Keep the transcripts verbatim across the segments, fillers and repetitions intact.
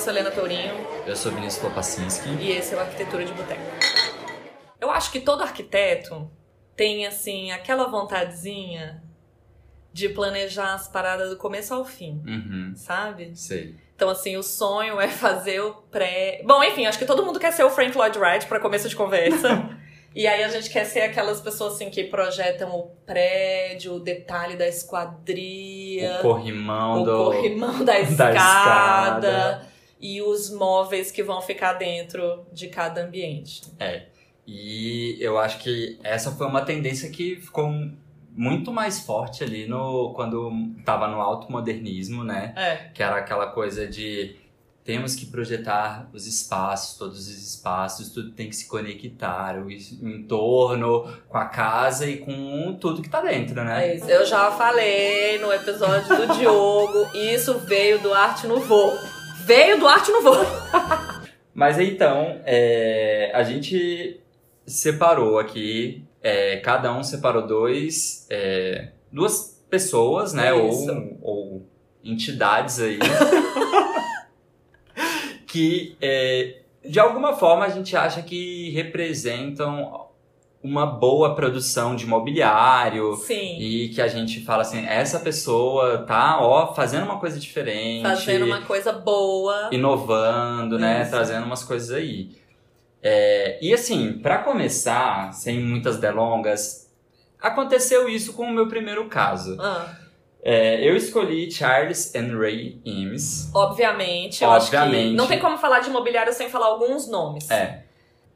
sou Helena Tourinho. Eu sou Vinícius Klopacinski. E esse é o Arquitetura de Boteco. Eu acho que todo arquiteto tem, assim, aquela vontadezinha de planejar as paradas do começo ao fim, Uhum. sabe? Sei. Então, assim, o sonho é fazer o pré... Bom, enfim, acho que todo mundo quer ser o Frank Lloyd Wright pra começo de conversa. E aí a gente quer ser aquelas pessoas, assim, que projetam o prédio, o detalhe da esquadria... O corrimão, o do... corrimão da escada, da escada. E os móveis que vão ficar dentro de cada ambiente. É. E eu acho que essa foi uma tendência que ficou muito mais forte ali no, quando tava no automodernismo, né? É. Que era aquela coisa de temos que projetar os espaços, todos os espaços, tudo tem que se conectar, o entorno com a casa e com tudo que tá dentro, né? É isso. Eu já falei no episódio do Diogo, isso veio do Arte Nouveau. Veio do Arte Nouveau. Mas então, é, a gente separou aqui, é, cada um separou dois, é, duas pessoas, né? Ou, ou entidades aí. que, é, de alguma forma, a gente acha que representam uma boa produção de mobiliário. Sim. E que a gente fala assim, essa pessoa tá, ó, fazendo uma coisa diferente. Fazendo uma coisa boa. Inovando, né? Isso. Trazendo umas coisas aí. É, e assim, pra começar, sem muitas delongas, aconteceu isso com o meu primeiro caso. Ah. É, eu escolhi Charles and Ray Eames. Obviamente, eu Obviamente. acho que não tem como falar de imobiliário sem falar alguns nomes. É.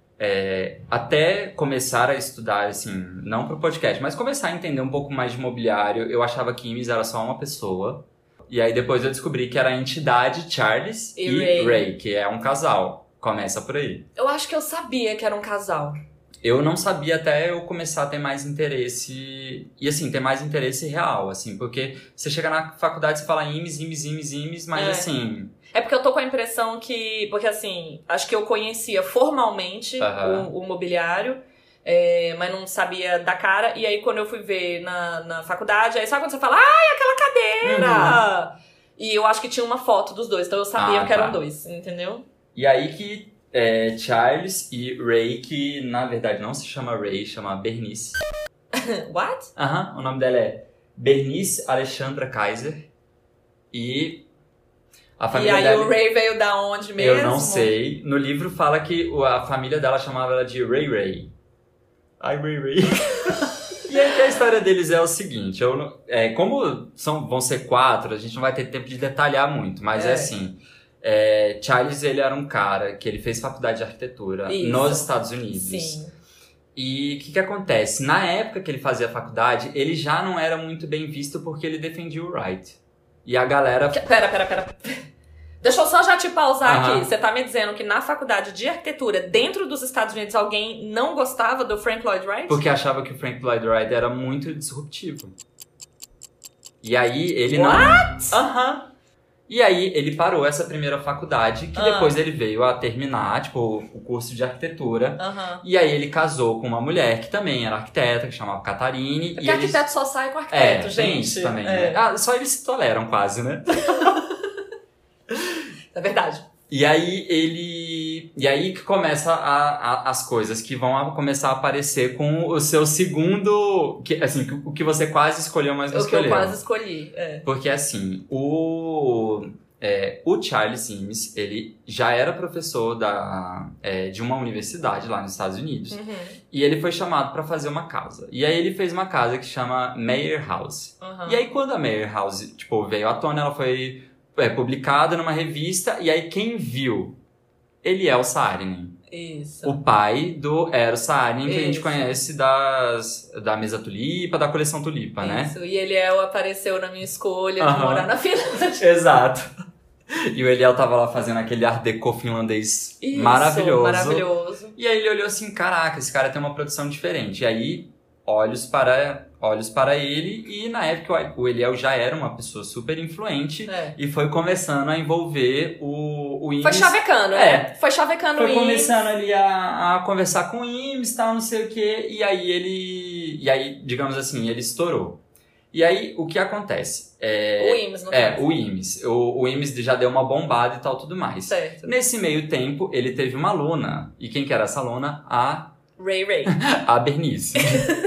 É, até começar a estudar, assim, não pro podcast, mas começar a entender um pouco mais de imobiliário, eu achava que Eames era só uma pessoa. E aí depois eu descobri que era a entidade Charles e, e Ray. Ray, que é um casal. Começa por aí. Eu acho que eu sabia que era um casal. Eu não sabia até eu começar a ter mais interesse, e assim, ter mais interesse real, assim, porque você chega na faculdade e fala Eames, Eames, Eames, Eames, mas É. assim... É porque eu tô com a impressão que... Porque assim, acho que eu conhecia formalmente Aham. o, o mobiliário, é, mas não sabia da cara. E aí quando eu fui ver na, na faculdade, aí sabe quando você fala, ai, aquela cadeira! Uhum. E eu acho que tinha uma foto dos dois, então eu sabia Ah, que eram tá. dois, entendeu? E aí que é, Charles e Ray, que na verdade não se chama Ray, chama Bernice. What? Aham, o nome dela é Bernice Alexandra Kaiser. E a E família aí dela... o Ray veio da onde mesmo? Eu não sei. No livro fala que o- a família dela chamava ela de Ray Ray. Ai, Ray Ray. E aí que a história deles é o seguinte, eu, não- é, como são, vão ser quatro, a gente não vai ter tempo de detalhar muito, mas é, É. assim, é, Charles, ele era um cara que ele fez faculdade de arquitetura Isso. nos Estados Unidos. Sim. E o que que acontece? Na época que ele fazia a faculdade, ele já não era muito bem visto porque ele defendia o Wright. E a galera... Que- Pera, pera, pera. Deixa eu só já te pausar Aham. aqui. Você tá me dizendo que na faculdade de arquitetura, dentro dos Estados Unidos, alguém não gostava do Frank Lloyd Wright? Porque achava que o Frank Lloyd Wright era muito disruptivo. E aí ele What? não... Aham. E aí ele parou essa primeira faculdade, que Ah. depois ele veio a terminar, tipo, o curso de arquitetura. Aham. E aí ele casou com uma mulher que também era arquiteta, que chamava Catarine. Porque e eles... arquiteto só sai com É, arquiteto, tem gente. isso também, é. né? Ah, só eles se toleram quase, né? É verdade. E aí ele. E aí que começa a, a- as coisas que vão a- começar a aparecer com o seu segundo. Que, assim, o que você quase escolheu, mas não O que eu escolheu. quase escolhi. É. Porque assim, o. é, o Charles Eames, ele já era professor da, é, de uma universidade lá nos Estados Unidos. Uhum. E ele foi chamado para fazer uma casa. E aí ele fez uma casa que chama Mayer House. Uhum. E aí quando a Mayer House, tipo, veio à tona, ela foi é, publicada numa revista, e aí quem viu? Eliel Saarinen, Isso. o pai do Eero Saarinen, que a gente Isso. conhece das, da Mesa Tulipa, da coleção Tulipa, né? Isso. E Eliel apareceu na minha escolha de Aham. morar na Finlândia. Exato. E o Eliel tava lá fazendo aquele art déco finlandês Isso, maravilhoso. maravilhoso. E aí ele olhou assim, caraca, esse cara tem uma produção diferente. E aí, olhos para, olhos para ele, e na época o Eliel já era uma pessoa super influente, É. e foi começando a envolver o, o Eames. Foi chavecando, É. né? Foi chavecando Foi isso. começando ali a, a conversar com o Eames, tal, não sei o quê, e aí ele... E aí, digamos assim, ele estourou. E aí, o que acontece? É, o I M S, no É, caso. o I M S. O, o I M S já deu uma bombada e tal, tudo mais. Certo. Nesse meio tempo, ele teve uma aluna. E quem que era essa aluna? A... Ray Ray. A Bernice.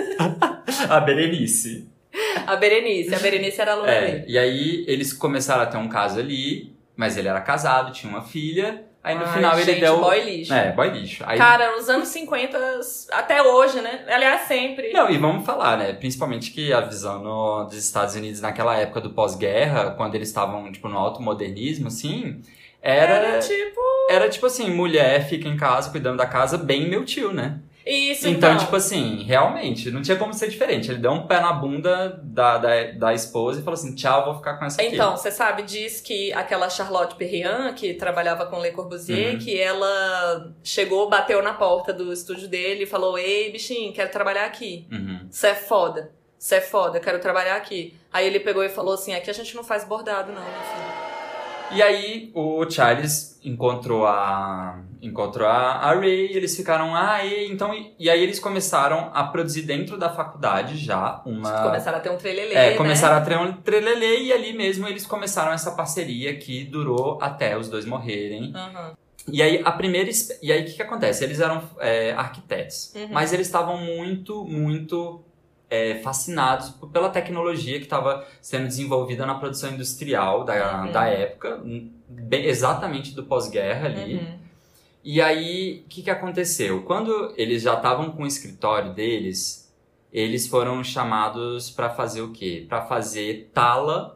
A Berenice. A Berenice. A Berenice era a aluna É, dele. e aí, eles começaram a ter um caso ali, mas ele era casado, tinha uma filha. Aí no Ai, final ele gente, deu... boy lixo. É, boy lixo. Aí... Cara, nos anos cinquenta, até hoje, né? Aliás, sempre. Não, e vamos falar, né? Principalmente que a visão no, dos Estados Unidos naquela época do pós-guerra, quando eles estavam, tipo, no automodernismo, assim, era... Era tipo... Era tipo assim, mulher fica em casa, cuidando da casa, bem meu tio, né? Isso, Então, então. tipo assim, realmente, não tinha como ser diferente. Ele deu um pé na bunda da, da, da esposa e falou assim, tchau, vou ficar com essa aqui. Então, você sabe, diz que aquela Charlotte Perriand, que trabalhava com Le Corbusier, Uhum. que ela chegou, bateu na porta do estúdio dele e falou, ei, bichinho, quero trabalhar aqui. Uhum. Você é foda. Você é foda, quero trabalhar aqui. Aí ele pegou e falou assim, aqui a gente não faz bordado não, minha filha. E aí o Charles encontrou a encontrou a, a Ray, e eles ficaram, ah, e então e aí eles começaram a produzir dentro da faculdade já uma Começaram a ter um trelelê, é, né? começaram a ter um trelelê e ali mesmo eles começaram essa parceria que durou até os dois morrerem. Uhum. E aí a primeira e aí o que que acontece? Eles eram é, arquitetos, Uhum. mas eles estavam muito muito É, fascinados pela tecnologia que estava sendo desenvolvida na produção industrial da, Uhum. da época, bem, exatamente do pós-guerra ali. Uhum. E aí, o que, que aconteceu? Quando eles já estavam com o escritório deles, eles foram chamados para fazer o quê? Para fazer tala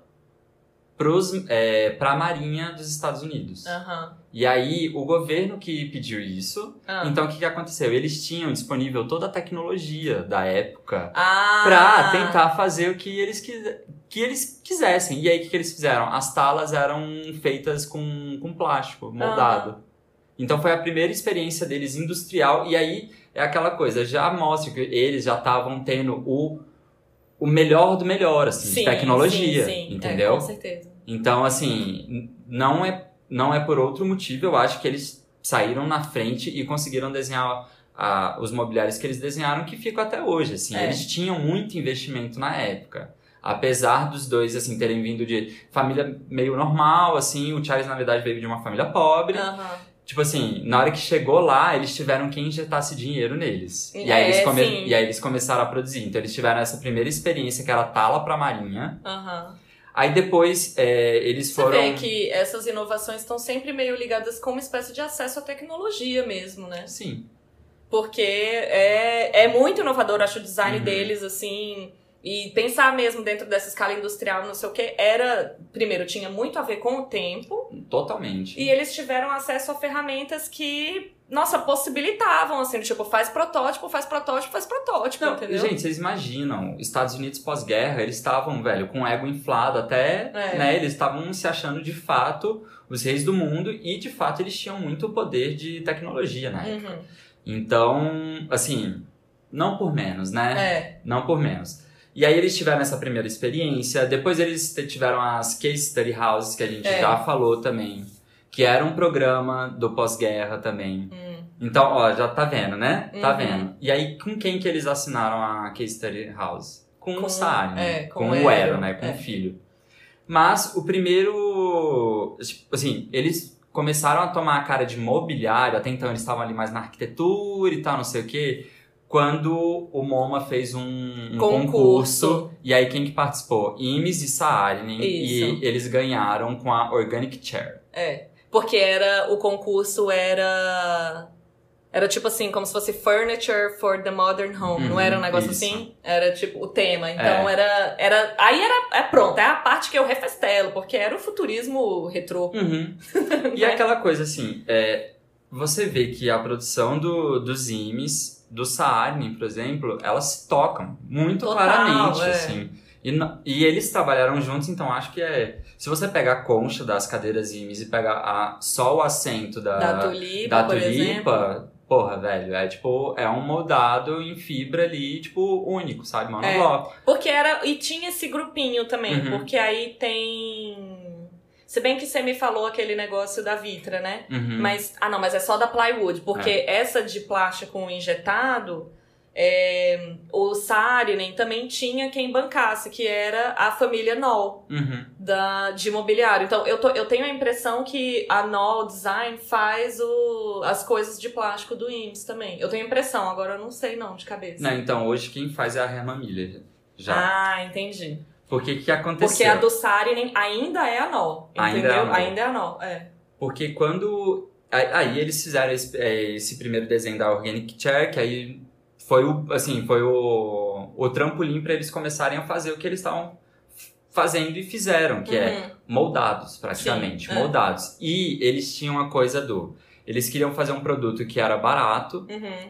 para a Marinha dos Estados Unidos. Uhum. E aí, o governo que pediu isso, Ah. então o que, que aconteceu? Eles tinham disponível toda a tecnologia da época Ah. pra tentar fazer o que eles, quis- que eles quisessem. E aí, o que, que eles fizeram? As talas eram feitas com, com plástico moldado. Então, foi a primeira experiência deles industrial. E aí, é aquela coisa, já mostra que eles já estavam tendo o, o melhor do melhor, assim, Sim, de tecnologia, sim, sim. entendeu? É, com certeza. Então, assim, n- não é, não é por outro motivo, eu acho que eles saíram na frente e conseguiram desenhar ah, os mobiliários que eles desenharam, que ficam até hoje, assim. É. Eles tinham muito investimento na época. Apesar dos dois, assim, terem vindo de família meio normal, assim, o Charles, na verdade, veio de uma família pobre. Aham. Tipo assim, na hora que chegou lá, eles tiveram que injetasse dinheiro neles. E, É, aí eles come- sim. e aí eles começaram a produzir. Então, eles tiveram essa primeira experiência, que era tala pra marinha. Aham. Aí depois é, eles Você foram... vê que essas inovações estão sempre meio ligadas com uma espécie de acesso à tecnologia mesmo, né? Sim. Porque é, é muito inovador, acho o design Uhum. deles, assim... E pensar mesmo dentro dessa escala industrial, não sei o que, era... Primeiro, tinha muito a ver com o tempo. Totalmente. E eles tiveram acesso a ferramentas que, nossa, possibilitavam, assim, tipo, faz protótipo, faz protótipo, faz protótipo, Não, entendeu? gente, vocês imaginam, Estados Unidos pós-guerra, eles estavam, velho, com o ego inflado até, É. né, eles estavam se achando de fato os reis do mundo e de fato eles tinham muito poder de tecnologia, né? Uhum. Então, assim, não por menos, né? É. Não por menos. E aí eles tiveram essa primeira experiência, depois eles te- tiveram as Case Study Houses, que a gente É. já falou também, que era um programa do pós-guerra também. Hum. Então, ó, já tá vendo, né? Tá Uhum. vendo. E aí, com quem que eles assinaram a Case Study House? Com, Com- o Saari, né? é, com com o o Ero, Ero, né? Com é. o filho. Mas o primeiro... tipo, assim, eles começaram a tomar a cara de mobiliário, até então eles estavam ali mais na arquitetura e tal, não sei o quê, quando o MoMA fez um, um concurso. Concurso. E aí, quem que participou? Imes e Saarinen. Isso. E eles ganharam com a Organic Chair. É. Porque era, o concurso era... Era tipo assim, como se fosse Furniture for the Modern Home. Uhum, não era um negócio isso. assim? Era tipo o tema. Então É. era, era... Aí era... É pronto, é a parte que eu refestelo. Porque era o futurismo retrô. Uhum. E é aquela coisa assim, é, você vê que a produção do, dos Imes, do Saarinen, por exemplo, elas se tocam muito Total, claramente, é. assim. E, não- e eles trabalharam juntos, então acho que é... Se você pegar a concha das cadeiras Imes e pegar a, só o assento da, Da tulipa, da por exemplo. tulipa, porra, velho, é tipo, é um moldado em fibra ali, tipo, único, sabe? Monobloco. Porque era... E tinha esse grupinho também. Uhum. Porque aí tem... Se bem que você me falou aquele negócio da Vitra, né? Uhum. Mas, ah não, mas é só da plywood, porque essa de plástico injetado, É, o Saarinen também tinha quem bancasse, que era a família Knoll, Uhum. da, de imobiliário. Então, eu, tô, eu tenho a impressão que a Knoll Design faz o, as coisas de plástico do I M S S também. Eu tenho a impressão, agora eu não sei não, de cabeça. Não, então, hoje quem faz é a Herman Miller, já. Ah, entendi. Porque o que aconteceu? Porque a do Saarinen ainda é a Knoll, Ainda entendeu? é a Knoll. Ainda é a Knoll, é. Porque quando... Aí eles fizeram esse, esse primeiro desenho da Organic Chair, que aí foi o, assim, foi o, o trampolim para eles começarem a fazer o que eles estavam fazendo e fizeram, que Uhum. é moldados, praticamente, Sim, é. moldados. E eles tinham a coisa do... Eles queriam fazer um produto que era barato, Uhum.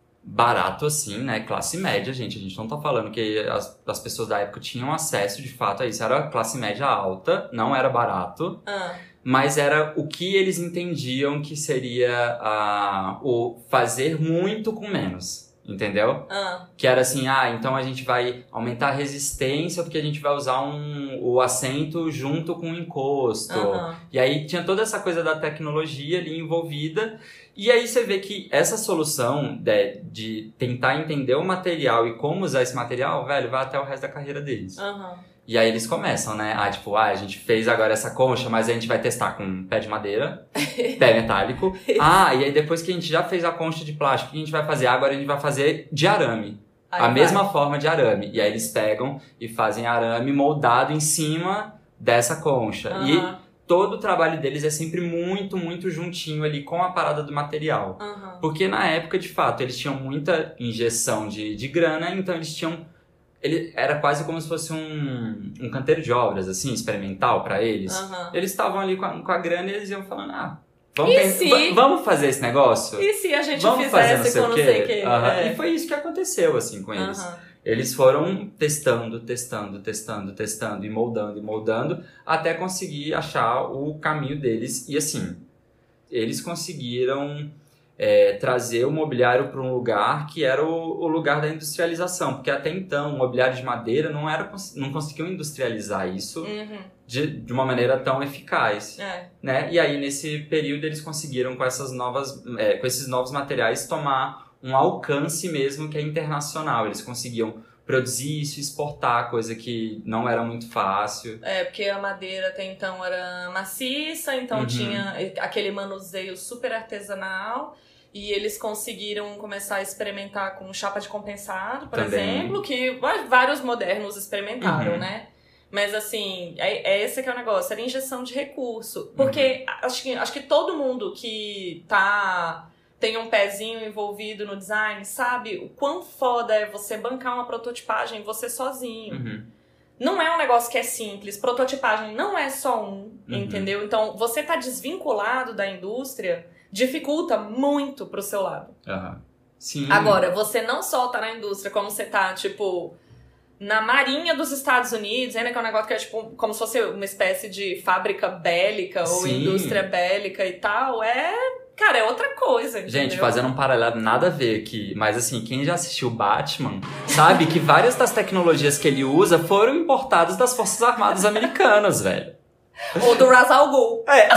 barato assim, né? Classe média, gente. A gente não tá falando que as, as pessoas da época tinham acesso, de fato, a isso. Era classe média alta, não era barato. Ah. Mas era o que eles entendiam que seria ah, o fazer muito com menos, entendeu? Ah. Que era assim, ah, então a gente vai aumentar a resistência porque a gente vai usar um, o assento junto com o encosto. Aham. E aí tinha toda essa coisa da tecnologia ali envolvida. E aí você vê que essa solução de, de tentar entender o material e como usar esse material, velho, vai até o resto da carreira deles. Aham. E aí eles começam, né? Ah, tipo, ah, a gente fez agora essa concha, mas a gente vai testar com pé de madeira, pé metálico. Ah, e aí depois que a gente já fez a concha de plástico, o que a gente vai fazer? Agora a gente vai fazer de arame. Aí a vai. mesma forma de arame. E aí eles pegam e fazem arame moldado em cima dessa concha. Aham. E todo o trabalho deles é sempre muito, muito juntinho ali com a parada do material. Aham. Porque na época, de fato, eles tinham muita injeção de, de grana, então eles tinham... Ele era quase como se fosse um, um canteiro de obras, assim, experimental pra eles. Aham. Eles estavam ali com a, com a grana e eles iam falando, ah, vamos, E pen- se- va- vamos fazer esse negócio? E se a gente Vamos fazer não fizesse sei com o não quê? sei o quê? Aham. É. E foi isso que aconteceu, assim, com eles. Aham. Eles foram testando, testando, testando, testando e moldando e moldando até conseguir achar o caminho deles. E assim, eles conseguiram é, trazer o mobiliário para um lugar que era o, o lugar da industrialização. Porque até então, o mobiliário de madeira não, era, não conseguiu industrializar isso Uhum. de, de uma maneira tão eficaz. É. Né? E aí, nesse período, eles conseguiram, com, essas novas, é, com esses novos materiais, tomar um alcance mesmo que é internacional. Eles conseguiam produzir isso e exportar, coisa que não era muito fácil. É, porque a madeira até então era maciça, então Uhum. tinha aquele manuseio super artesanal. E eles conseguiram começar a experimentar com chapa de compensado, por Também. exemplo, que va- vários modernos experimentaram, Uhum. né? Mas assim, é, é esse que é o negócio, era injeção de recurso. Porque acho, que, acho que todo mundo que tá, tem um pezinho envolvido no design sabe o quão foda é você bancar uma prototipagem você sozinho. Uhum. Não é um negócio que é simples. Prototipagem não é só um, Uhum. entendeu? Então, você tá desvinculado da indústria dificulta muito pro seu lado. Aham. Sim. Agora, você não só tá na indústria como você tá, tipo, na marinha dos Estados Unidos, ainda que é um negócio que é, tipo, como se fosse uma espécie de fábrica bélica ou Sim. indústria bélica e tal, é... Cara, é outra coisa, entendeu? Gente, fazendo um paralelo nada a ver aqui, mas assim, quem já assistiu Batman sabe que várias das tecnologias que ele usa foram importadas das Forças Armadas Americanas, velho. Ou do Ra's al Ghul. É.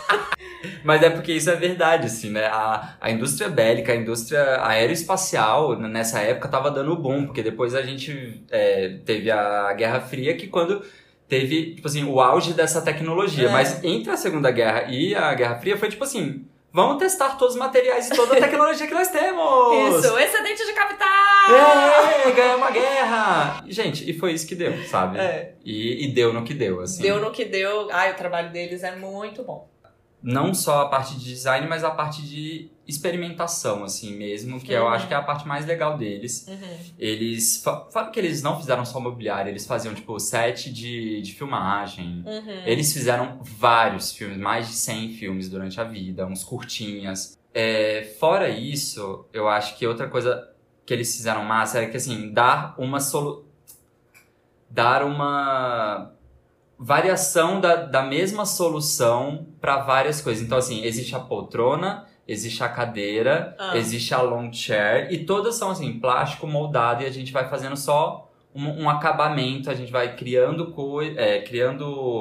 Mas é porque isso é verdade, assim, né? A, a indústria bélica, a indústria aeroespacial, nessa época, tava dando boom, porque depois a gente é, teve a Guerra Fria, que quando teve, tipo assim, o auge dessa tecnologia. É. Mas entre a Segunda Guerra e a Guerra Fria foi tipo assim... Vamos testar todos os materiais e toda a tecnologia que nós temos! Isso, excedente de capital! É, ganhamos a guerra! Gente, e foi isso que deu, sabe? É. E, e deu no que deu, assim. Deu no que deu. Ai, o trabalho deles é muito bom. Não só a parte de design, mas a parte de experimentação, assim mesmo, que eu Uhum. acho que é a parte mais legal deles. Uhum. Eles... fa- Fala que eles não fizeram só mobiliário, eles faziam, tipo, set de, de filmagem. Uhum. Eles fizeram vários filmes, mais de cem filmes durante a vida, uns curtinhas. É, fora isso, eu acho que outra coisa que eles fizeram massa é que, assim, dar uma solu... dar uma variação da, da mesma solução para várias coisas. Então, assim, existe a poltrona, existe a cadeira, Ah. existe a long chair, e todas são, assim, plástico moldado, e a gente vai fazendo só um, um acabamento, a gente vai criando, co é, criando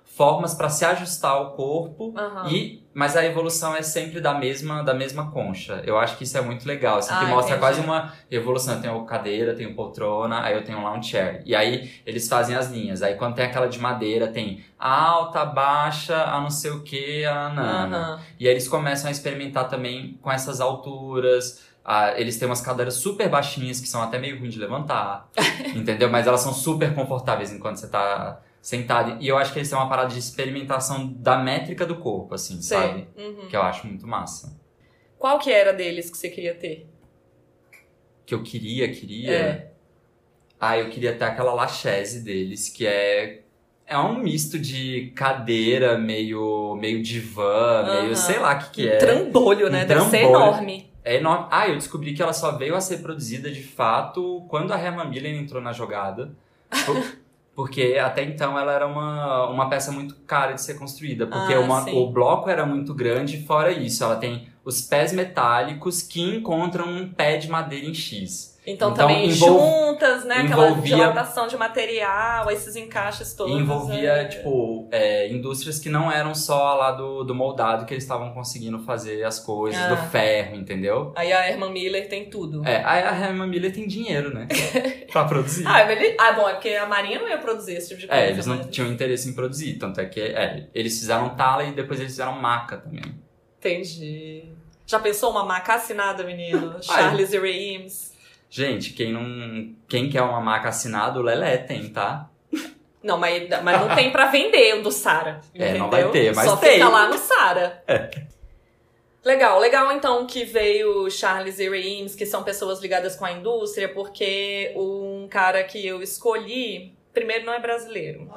formas pra se ajustar ao corpo, Aham. e, mas a evolução é sempre da mesma, da mesma concha. Eu acho que isso é muito legal, assim, que Ah, mostra entendi. quase uma evolução. Eu tenho cadeira, tenho poltrona, aí eu tenho lounge chair. E aí eles fazem as linhas. Aí quando tem aquela de madeira, tem alta, baixa, a não sei o que, a nana. Aham. E aí eles começam a experimentar também com essas alturas. Ah, eles têm umas cadeiras super baixinhas que são até meio ruim de levantar, entendeu? Mas elas são super confortáveis enquanto você tá sentado. E eu acho que eles têm uma parada de experimentação da métrica do corpo, assim, Sei. sabe? Uhum. Que eu acho muito massa. Qual que era deles que você queria ter? Que eu queria, queria... É. Ah, eu queria ter aquela lachaise deles, que é... É um misto de cadeira, meio, meio divã, Aham. meio... Sei lá o que que Um é. trambolho, né? Um Deve ser trambolho. enorme. É enorme. Ah, eu descobri que ela só veio a ser produzida de fato quando a Herman Miller entrou na jogada. Por- Porque até então ela era uma, uma peça muito cara de ser construída. Porque Ah, uma- sim. o bloco era muito grande, fora isso. Ela tem os pés metálicos que encontram um pé de madeira em X. Então, Então, também envol- juntas, né? Aquela envolvia- dilatação de material, esses encaixes todos. E envolvia, é. tipo, é, indústrias que não eram só lá do, do moldado que eles estavam conseguindo fazer as coisas, Ah. do ferro, entendeu? Aí a Herman Miller tem tudo. É, aí a Herman Miller tem dinheiro, né? Pra produzir. Ah, mas ele- ah, bom, é porque a Marinha não ia produzir esse tipo de coisa. É, eles não mas- tinham interesse em produzir, tanto é que é, eles fizeram tala e depois eles fizeram maca também. Entendi. Já pensou uma maca assinada, menino? Charles e Ray Eames. Gente, quem não quem quer uma maca assinada, o Lelé tem, tá? Não, mas, mas não tem pra vender o do Sara. É, não entendeu? vai ter, mas Só tem. fica lá no Sara. É. Legal, legal então que veio Charles e Ray Eames, que são pessoas ligadas com a indústria, porque um cara que eu escolhi, primeiro não é brasileiro.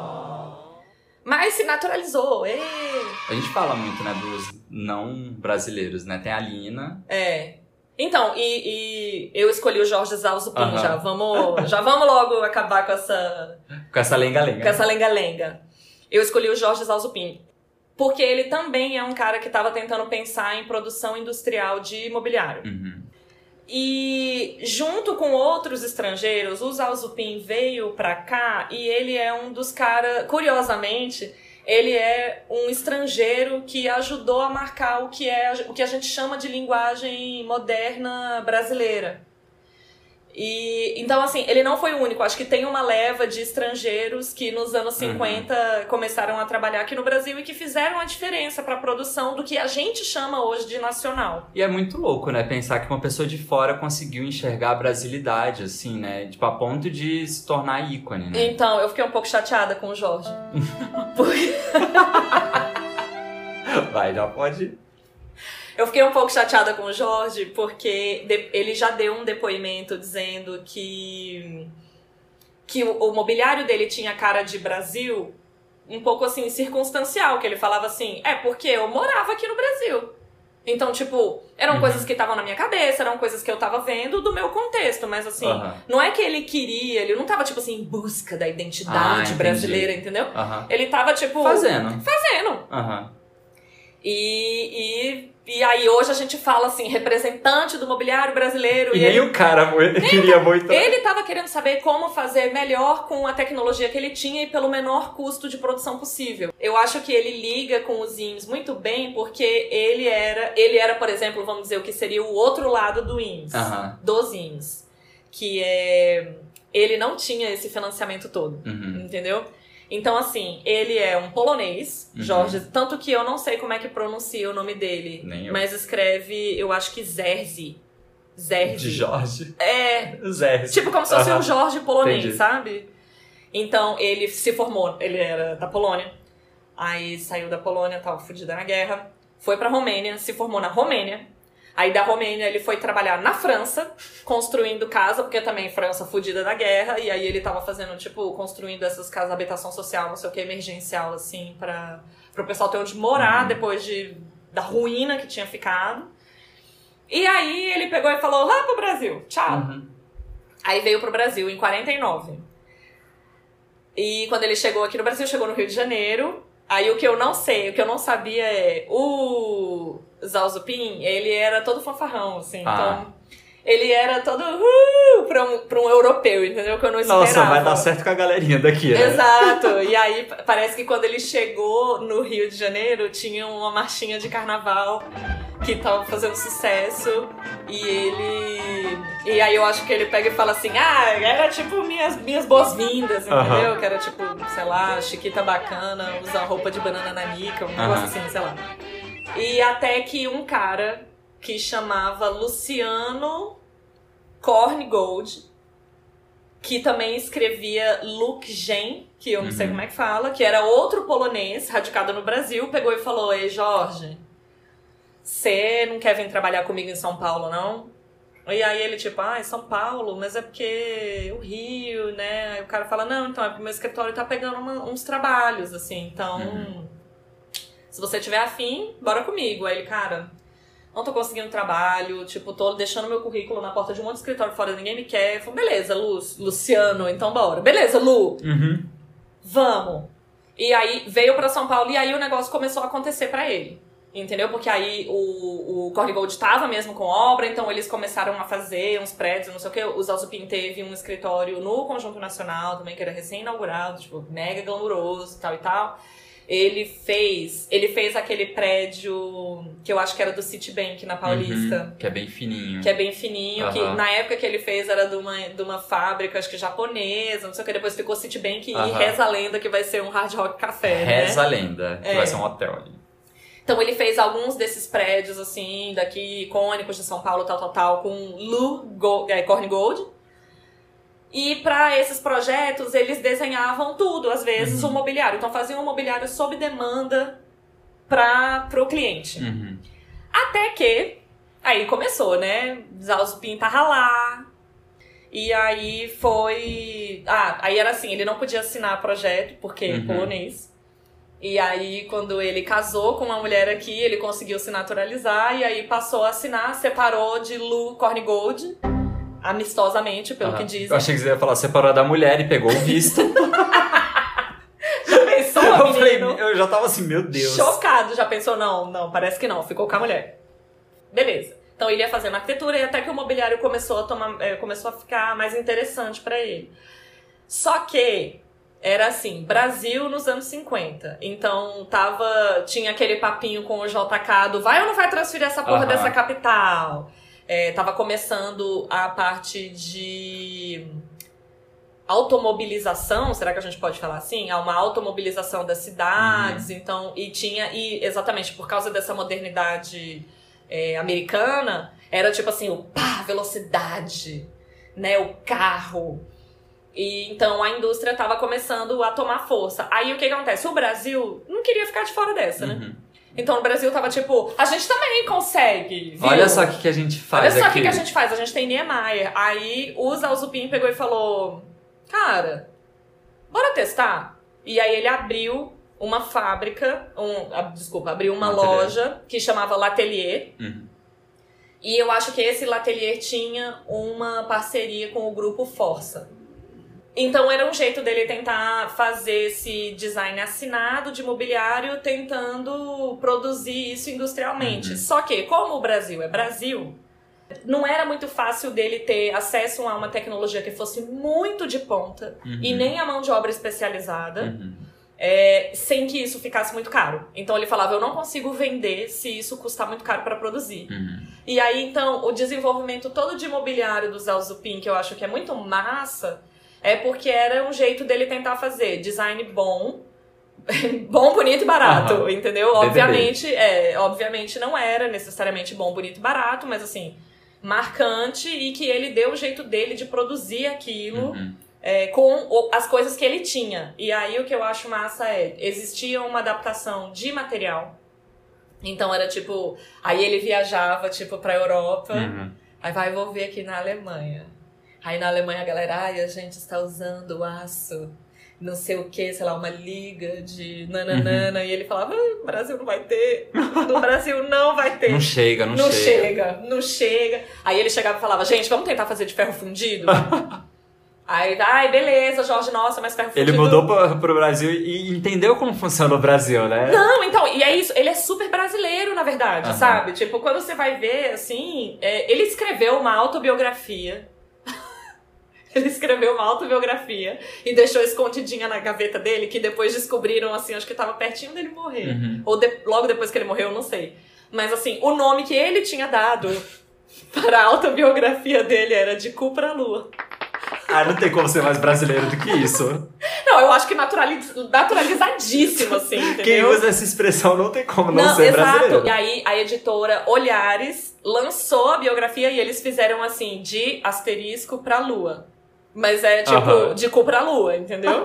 Mas se naturalizou, ê! A gente fala muito, né, dos não brasileiros, né? Tem a Lina. É. Então, e, e eu escolhi o Jorge Zalzupin Aham. já. Vamos, já vamos logo acabar com essa, Com essa lenga-lenga. com essa lenga-lenga. Eu escolhi o Jorge Zalzupin porque ele também é um cara que estava tentando pensar em produção industrial de imobiliário. Uhum. E junto com outros estrangeiros, o Zalzupin veio pra cá e ele é um dos caras, curiosamente, ele é um estrangeiro que ajudou a marcar o que é o que a gente chama de linguagem moderna brasileira. E então assim, ele não foi o único, acho que tem uma leva de estrangeiros que nos anos cinquenta começaram a trabalhar aqui no Brasil e que fizeram a diferença para a produção do que a gente chama hoje de nacional. E é muito louco, né? Pensar que uma pessoa de fora conseguiu enxergar a brasilidade, assim, né? Tipo, a ponto de se tornar ícone, né? Então, eu fiquei um pouco chateada com o Jorge. Porque Vai, já pode... eu fiquei um pouco chateada com o Jorge porque de- ele já deu um depoimento dizendo que, que o, o mobiliário dele tinha cara de Brasil um pouco assim, circunstancial, que ele falava assim, é porque eu morava aqui no Brasil. Então, tipo, eram Uhum. coisas que estavam na minha cabeça, eram coisas que eu tava vendo do meu contexto, mas assim, Aham. não é que ele queria, ele não tava, tipo assim, em busca da Ah, identidade entendi. brasileira, entendeu? Aham. Ele tava, tipo... Fazendo. Fazendo. Aham. E, e, e aí hoje a gente fala assim, representante do mobiliário brasileiro. E E nem ele, o cara mo- queria muito... ele tava querendo saber como fazer melhor com a tecnologia que ele tinha e pelo menor custo de produção possível. Eu acho que ele liga com os I M S muito bem, porque ele era, ele era, por exemplo, vamos dizer, o que seria o outro lado do I M S, Aham. dos I M S. Que é... Ele não tinha esse financiamento todo, Uhum. entendeu? Então, assim, ele é um polonês, Uhum. Jorge, tanto que eu não sei como é que pronuncia o nome dele, Nem eu. mas escreve, eu acho que Zerzi. Zerzi. De Jorge. É, Zé. tipo como se fosse Aham. um Jorge polonês, Entendi. sabe? Então, ele se formou, ele era da Polônia, aí saiu da Polônia, tava fudida na guerra, foi pra Romênia, se formou na Romênia. Aí da Romênia ele foi trabalhar na França, construindo casa, porque também França fudida da guerra, e aí ele tava fazendo, tipo, construindo essas casas de habitação social, não sei o que, emergencial, assim, pra, pro pessoal ter onde morar Uhum. depois de, da ruína que tinha ficado. E aí ele pegou e falou, lá pro Brasil, tchau. Uhum. Aí veio pro Brasil em quarenta e nove. E quando ele chegou aqui no Brasil, chegou no Rio de Janeiro. Aí o que eu não sei, o que eu não sabia é... O Zalzupin, ele era todo fanfarrão, assim. Ah. Então, Ele era todo uh, pra, um, pra um europeu, entendeu? Que eu não esperava. Nossa, vai dar certo com a galerinha daqui, né? Exato. E aí parece que quando ele chegou no Rio de Janeiro, tinha uma marchinha de carnaval que tava fazendo sucesso. E ele... E aí eu acho que ele pega e fala assim, ah, era tipo minhas, minhas boas-vindas, entendeu? Uhum. Que era tipo, sei lá, Chiquita bacana, usar roupa de banana nanica, um negócio uhum. assim, sei lá. E até que um cara que chamava Luciano Korngold, que também escrevia Luke Gen, que eu não uhum. sei como é que fala, que era outro polonês radicado no Brasil, pegou e falou, ei Jorge, você não quer vir trabalhar comigo em São Paulo, não? E aí ele tipo, ah, é São Paulo, mas é porque o Rio, né? Aí o cara fala, não, então é porque o meu escritório tá pegando uma, uns trabalhos, assim, então uhum. se você tiver afim, bora comigo. Aí ele, cara, não tô conseguindo trabalho, tipo, tô deixando meu currículo na porta de um monte de escritório fora, ninguém me quer. Eu falei, beleza, Lu, Luciano, então bora. Beleza, Lu, uhum. vamos. E aí veio pra São Paulo e aí o negócio começou a acontecer pra ele. Entendeu? Porque aí o, o Korngold tava mesmo com obra, então eles começaram a fazer uns prédios, não sei o que. O Zalzupin teve um escritório no Conjunto Nacional também, que era recém-inaugurado, tipo, mega glamouroso e tal e tal. Ele fez, ele fez aquele prédio que eu acho que era do Citibank na Paulista. Uhum, que é bem fininho. Que é bem fininho, uhum. que na época que ele fez era de uma, de uma fábrica, acho que japonesa, não sei o que, depois ficou Citibank uhum. e reza a lenda que vai ser um Hard Rock Café, Reza né? a lenda, que é. vai ser um hotel ali. Então ele fez alguns desses prédios, assim, daqui, icônicos de São Paulo, tal, tal, tal, com Lu Gold, é, Korngold. E para esses projetos, eles desenhavam tudo, às vezes, uhum. o mobiliário. Então faziam um mobiliário sob demanda para o cliente. Uhum. Até que, aí começou, né? Zalzupin tava lá. E aí foi... Ah, aí era assim, ele não podia assinar projeto, porque é uhum. polonês. E aí, quando ele casou com uma mulher aqui, ele conseguiu se naturalizar. E aí passou a assinar, separou de Lu Korngold, amistosamente, pelo ah, que dizem. Eu achei que você ia falar, separou da mulher e pegou o visto. Já pensou, eu menino? falei, eu já tava assim, meu Deus. Chocado, já pensou, não, não, parece que não, ficou com a mulher. Beleza. Então ele ia fazendo arquitetura e até que o mobiliário começou a, tomar, é, começou a ficar mais interessante pra ele. Só que... Era assim, Brasil nos anos cinquenta. Então, tava, tinha aquele papinho com o J K do vai ou não vai transferir essa porra uhum. dessa capital? É, tava começando a parte de automobilização, será que a gente pode falar assim? Há uma automobilização das cidades, uhum. então, e tinha, e exatamente por causa dessa modernidade é, americana, era tipo assim, o pá, velocidade, né, o carro... E então a indústria estava começando a tomar força. Aí o que, que acontece? O Brasil não queria ficar de fora dessa, né? Uhum. Então o Brasil tava tipo, a gente também consegue, viu? Olha só o que, que a gente faz Olha só o aqui. que, que a gente faz, a gente tem Niemeyer. Aí o Zalzupin pegou e falou, cara, bora testar? E aí ele abriu uma fábrica, um, desculpa, abriu uma L'Atelier. loja que chamava L'Atelier. Uhum. E eu acho que esse L'Atelier tinha uma parceria com o grupo Força. Então era um jeito dele tentar fazer esse design assinado de mobiliário, tentando produzir isso industrialmente. Uhum. Só que, como o Brasil é Brasil, não era muito fácil dele ter acesso a uma tecnologia que fosse muito de ponta uhum. e nem a mão de obra especializada, uhum. é, sem que isso ficasse muito caro. Então ele falava, eu não consigo vender se isso custar muito caro para produzir. Uhum. E aí, então, o desenvolvimento todo de mobiliário do Zalzupin, que eu acho que é muito massa... É porque era um jeito dele tentar fazer design bom, bom, bonito e barato, uhum. entendeu? Obviamente, é, obviamente não era necessariamente bom, bonito e barato, mas assim, marcante e que ele deu o jeito dele de produzir aquilo uhum. é, com as coisas que ele tinha. E aí o que eu acho massa é, existia uma adaptação de material. Então era tipo, aí ele viajava tipo pra Europa, uhum. aí vai, vou ver aqui na Alemanha. Aí na Alemanha a galera, ai, a gente está usando aço, não sei o que, sei lá, uma liga de nananana. Uhum. E ele falava, ah, no Brasil não vai ter, no Brasil não vai ter. Não chega, não, não chega. chega. Não chega, Aí ele chegava e falava, gente, vamos tentar fazer de ferro fundido? Aí, ai, beleza, Jorge, nossa, mas ferro fundido... Ele mudou pro, pro Brasil e entendeu como funciona o Brasil, né? Não, então, e é isso, ele é super brasileiro, na verdade, Aham. sabe? Tipo, quando você vai ver, assim, é, ele escreveu uma autobiografia. Ele escreveu uma autobiografia e deixou escondidinha na gaveta dele, que depois descobriram, assim, acho que tava pertinho dele morrer. Uhum. Ou de, logo depois que ele morreu, eu não sei. Mas, assim, o nome que ele tinha dado para a autobiografia dele era De Cu Pra Lua. Ah, não tem como ser mais brasileiro do que isso. Não, eu acho que naturaliz, naturalizadíssimo, assim, entendeu? Quem usa essa expressão não tem como não, Não, ser exato. brasileiro. E aí a editora Olhares lançou a biografia e eles fizeram assim, de asterisco pra lua. Mas é tipo, Aham. de cu pra lua, entendeu?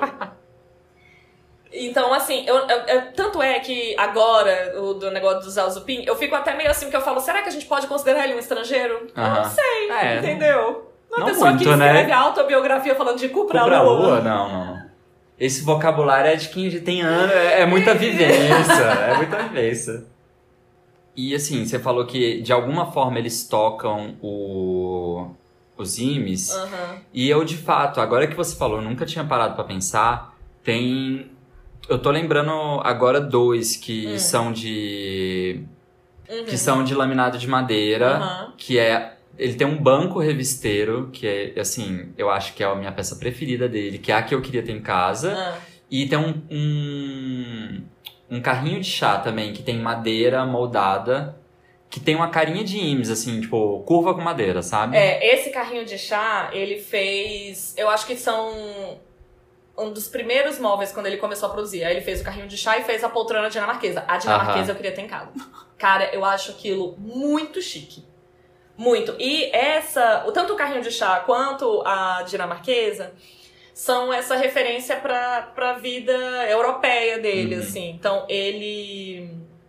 Então, assim, eu, eu- eu- tanto é que agora, o do negócio do Zhao Zupin, eu fico até meio assim, porque eu falo, será que a gente pode considerar ele um estrangeiro? Eu Aham. não sei, É, entendeu? Uma não pessoa muito, que escreve né? autobiografia falando de cu Cu pra, pra lua. lua? Não, não, não. Esse vocabulário é de quem já tem anos, é, é muita vivência, é muita vivência. E assim, você falou que de alguma forma eles tocam o, os imes, Aham. e eu de fato, agora que você falou, eu nunca tinha parado pra pensar, tem... Eu tô lembrando agora dois que Hum. são de... Uhum. que são de laminado de madeira, Aham. que é... Ele tem um banco revisteiro, que é, assim, eu acho que é a minha peça preferida dele, que é a que eu queria ter em casa. Ah. E tem um, um, um carrinho de chá também, que tem madeira moldada, que tem uma carinha de ímãs, assim, tipo, curva com madeira, sabe? É, esse carrinho de chá, ele fez... Eu acho que são um dos primeiros móveis quando ele começou a produzir. Aí ele fez o carrinho de chá e fez a poltrona dinamarquesa. A dinamarquesa Aham. eu queria ter em casa. Cara, eu acho aquilo muito chique. Muito. E essa... Tanto o carrinho de chá quanto a dinamarquesa são essa referência pra, pra vida europeia dele, Uhum. assim. Então, ele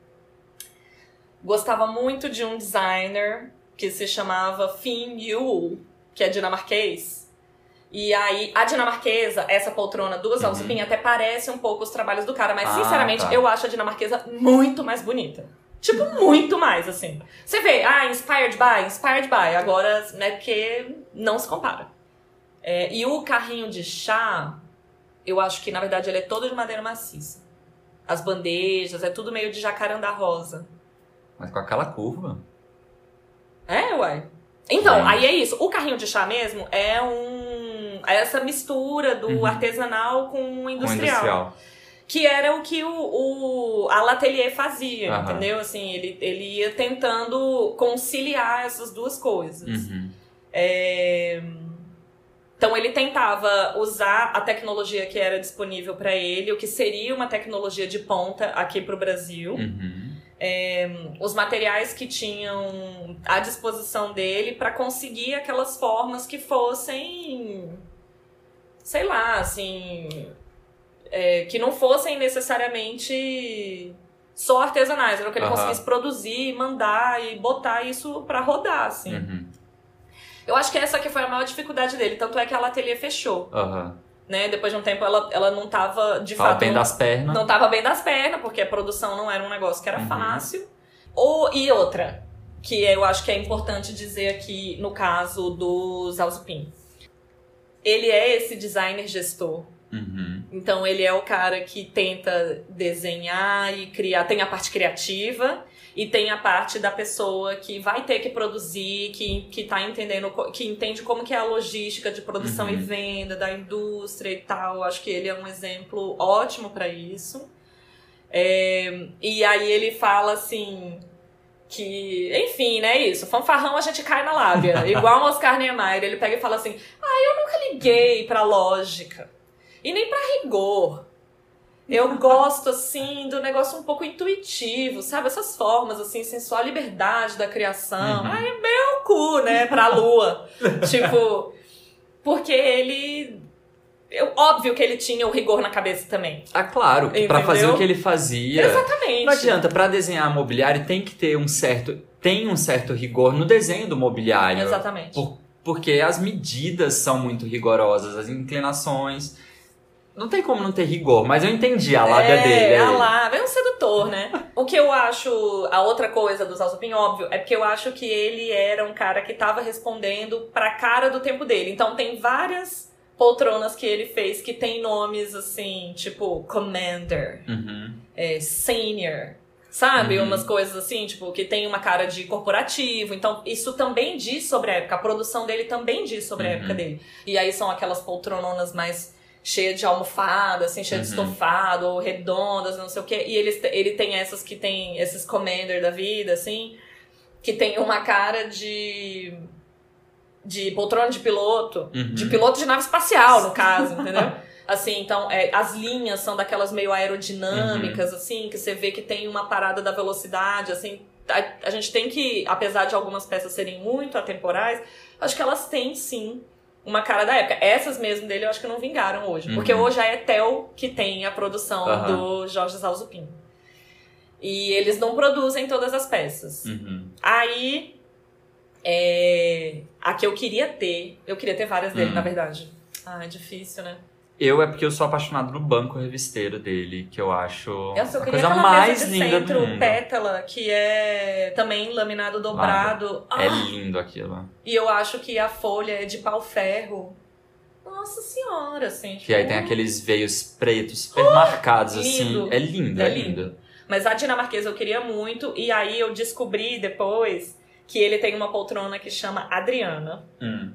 gostava muito de um designer que se chamava Finn Yule, que é dinamarquês. E aí, a dinamarquesa, essa poltrona do Zhao Zupin, até parece um pouco os trabalhos do cara, mas Ah, sinceramente, tá. eu acho a dinamarquesa muito mais bonita. Tipo, muito mais, assim. Você vê, ah, inspired by, inspired by. Agora, né, porque não se compara. É, e o carrinho de chá, eu acho que, na verdade, ele é todo de madeira maciça. As bandejas, é tudo meio de jacarandá rosa. Mas com aquela curva. É, uai. Então, Gente. aí é isso. O carrinho de chá mesmo é um... é essa mistura do Uhum. artesanal com o Com industrial. industrial. Que era o que o, o a L'Atelier fazia, Aham. entendeu? Assim, ele, ele ia tentando conciliar essas duas coisas. Uhum. É, Então ele tentava usar a tecnologia que era disponível para ele, o que seria uma tecnologia de ponta aqui para o Brasil. Uhum. Os materiais que tinham à disposição dele para conseguir aquelas formas que fossem, sei lá, assim, é, que não fossem necessariamente só artesanais, era o que ele Aham. conseguisse produzir, mandar e botar isso para rodar, assim. Uhum. Eu acho que essa que foi a maior dificuldade dele, tanto é que a L'Atelier fechou, Aham. né? Depois de um tempo ela, ela não tava, de Fala fato, bem não- das pernas. não tava bem das pernas, porque a produção não era um negócio que era Uhum. fácil. Ou, e outra, que eu acho que é importante dizer aqui no caso do Zhao Zupin. Ele é esse designer gestor. Uhum. Então ele é o cara que tenta desenhar e criar, tem a parte criativa e tem a parte da pessoa que vai ter que produzir, que, que tá entendendo, co- que entende como que é a logística de produção Uhum. e venda da indústria e tal. Acho que ele é um exemplo ótimo para isso. É, e aí ele fala assim que, enfim, né, isso, fanfarrão a gente cai na lábia, igual o Oscar Niemeyer, ele pega e fala assim, ah, eu nunca liguei pra lógica e nem pra rigor. Eu gosto, assim, do negócio um pouco intuitivo, sabe? Essas formas, assim, sem só a liberdade da criação. Uhum. Ai, meu cu, né? Pra lua. Tipo, porque ele... Eu, óbvio que ele tinha o rigor na cabeça também. Ah, claro, que pra Entendeu? fazer o que ele fazia. Exatamente. Não adianta, pra desenhar mobiliário tem que ter um certo. Tem um certo rigor no desenho do mobiliário. Exatamente. Por- porque as medidas são muito rigorosas, as inclinações. Não tem como não ter rigor, mas eu entendi a lábia é, dele. É, a aí. lábia, é um sedutor, né? O que eu acho, a outra coisa do Zhao Zupin, óbvio, é porque eu acho que ele era um cara que tava respondendo pra cara do tempo dele. Então tem várias poltronas que ele fez que tem nomes assim, tipo Commander, Uhum. é, Senior, sabe? Uhum. Umas coisas assim, tipo, que tem uma cara de corporativo. Então, isso também diz sobre a época. A produção dele também diz sobre a Uhum. época dele. E aí são aquelas poltrononas mais cheias de almofada, assim, cheias de Uhum. estofado, ou redondas, não sei o quê. E ele, ele tem essas que tem, esses Commander da vida, assim, que tem uma cara de... de poltrona de piloto, Uhum. de piloto de nave espacial, no caso, entendeu? Assim, então, é, as linhas são daquelas meio aerodinâmicas, Uhum. assim, que você vê que tem uma parada da velocidade, assim. A, a gente tem que, apesar de algumas peças serem muito atemporais, acho que elas têm, sim, uma cara da época. Essas mesmo dele, eu acho que não vingaram hoje. Uhum. Porque hoje a Etel que tem a produção Uhum. do Jorge Zalzupin. E eles não produzem todas as peças. Uhum. Aí... É, a que eu queria ter, eu queria ter várias dele, Hum. na verdade. Ah, é difícil, né? Eu é porque eu sou apaixonado no banco revisteiro dele, que eu acho Eu só a queria coisa aquela mais mesa de linda centro, do mundo. pétala, que é também laminado dobrado. É Ah, lindo aquilo. e eu acho que a folha é de pau-ferro. Nossa senhora, assim. Que aí tipo, tem aqueles veios pretos super marcados, lindo. assim. É lindo, É é lindo. lindo. Mas a dinamarquesa eu queria muito, e aí eu descobri depois que ele tem uma poltrona que chama Adriana. Hum.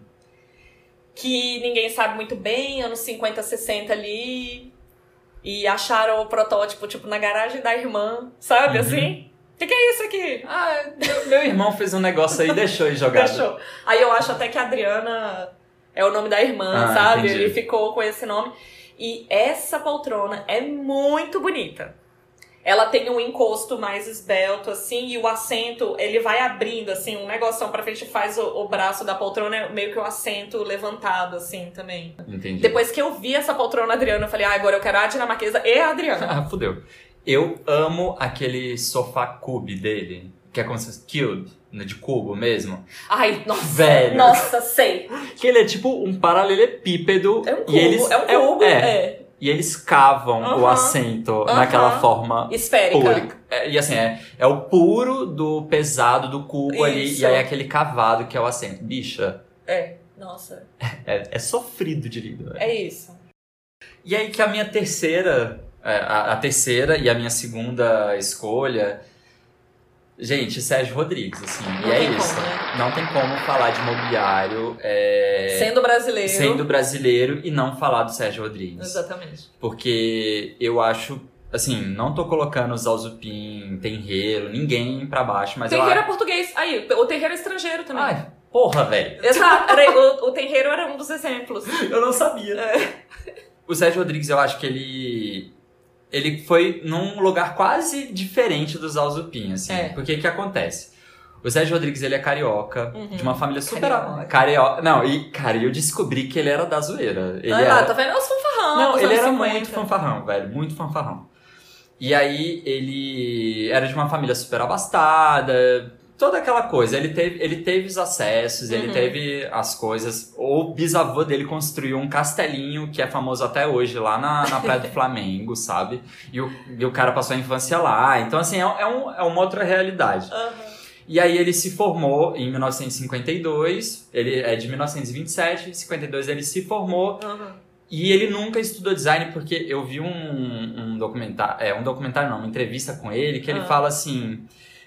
Que ninguém sabe muito bem, anos cinquenta, sessenta ali. E acharam o protótipo, tipo, na garagem da irmã, sabe, Uhum. assim? O que, que é isso aqui? Ah, meu, meu irmão fez um negócio aí e deixou aí jogado. Deixou. Aí eu acho até que a Adriana é o nome da irmã, Ah, sabe? entendi. Ele ficou com esse nome. E essa poltrona é muito bonita. Ela tem um encosto mais esbelto, assim, e o assento, ele vai abrindo, assim, um negocinho pra frente, faz o, o braço da poltrona, meio que o assento levantado, assim, também. Entendi. Depois que eu vi essa poltrona Adriana, eu falei, ah, agora eu quero a dinamarquesa e a Adriana. Ah, fudeu. Eu amo aquele sofá cube dele, que é como se fosse cube, né, de cubo mesmo. Ai, nossa, Velho. nossa, sei. Que ele é tipo um paralelepípedo. É um cubo, e eles, é um cubo, é, é. E eles cavam o Aham. assento Aham. naquela forma Esférica. púrica. É, e assim, é, é o puro do pesado do cubo ali, Isso. e aí aquele cavado que é o assento. Bicha, É, nossa, é, é sofrido de lindo. velho. é isso. E aí que a minha terceira, é, a, a terceira e a minha segunda escolha, gente, Sérgio Rodrigues, assim, Não e é tem isso. como, né? Não tem como falar de mobiliário é, Sendo brasileiro. sendo brasileiro e não falar do Sérgio Rodrigues. Exatamente. Porque eu acho, assim, não tô colocando Zalzupin, Tenreiro, ninguém pra baixo, mas Terreiro eu é português. Aí, o terreiro é estrangeiro também. Ai, porra, velho. Exato, era- o, o terreiro era um dos exemplos. Eu não sabia. O Sérgio Rodrigues, eu acho que ele... Ele foi num lugar quase diferente do Zalzupin, assim. É. Porque o que acontece? O Sérgio Rodrigues, ele é carioca, Uhum. de uma família super... Carioca. Carioca. Não, e, cara, eu descobri que ele era da zoeira. Ele Ah, era... tá vendo? É os fanfarrão. Não, dos ele anos era cinquenta. muito fanfarrão, velho. Muito fanfarrão. E aí, ele era de uma família super abastada, toda aquela coisa. Ele teve, ele teve os acessos, ele Uhum. teve as coisas. O bisavô dele construiu um castelinho, que é famoso até hoje, lá na, na Praia do Flamengo, sabe? E o, e o cara passou a infância lá. Então, assim, é, é, um, é uma outra realidade. Aham. E aí ele se formou em mil novecentos e cinquenta e dois, ele é de mil novecentos e vinte e sete, em cinquenta e dois ele se formou, Aham. e ele nunca estudou design, porque eu vi um, um documentário, é, um documentário não, uma entrevista com ele, que ele Ah. fala assim,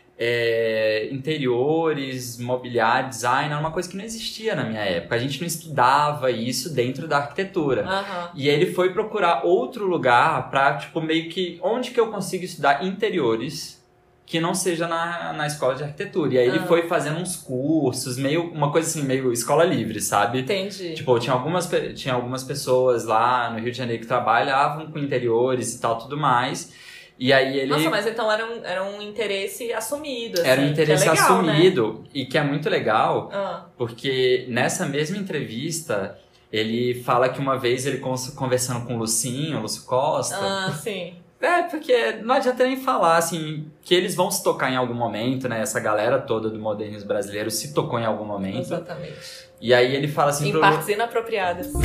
é, interiores, mobiliário, design, era uma coisa que não existia na minha época, a gente não estudava isso dentro da arquitetura. Aham. E ele foi procurar outro lugar pra, tipo, meio que, onde que eu consigo estudar interiores que não seja na, na escola de arquitetura. E aí ele Ah. foi fazendo uns cursos, meio, uma coisa assim, meio escola livre, sabe? Entendi. Tipo, tinha algumas, pe- tinha algumas pessoas lá no Rio de Janeiro que trabalhavam com interiores e tal, tudo mais. E aí ele... Nossa, mas então era um, era um interesse assumido, assim. Era um que interesse é legal, né? assumido, e que é muito legal, Ah. porque nessa mesma entrevista, ele fala que uma vez ele cons- conversando com o Lucinho, o Lúcio Costa... Ah, sim. É, porque não adianta nem falar, assim, que eles vão se tocar em algum momento, né? Essa galera toda do modernismo brasileiro se tocou em algum momento. Exatamente. E aí ele fala assim... Em pro... partes inapropriadas.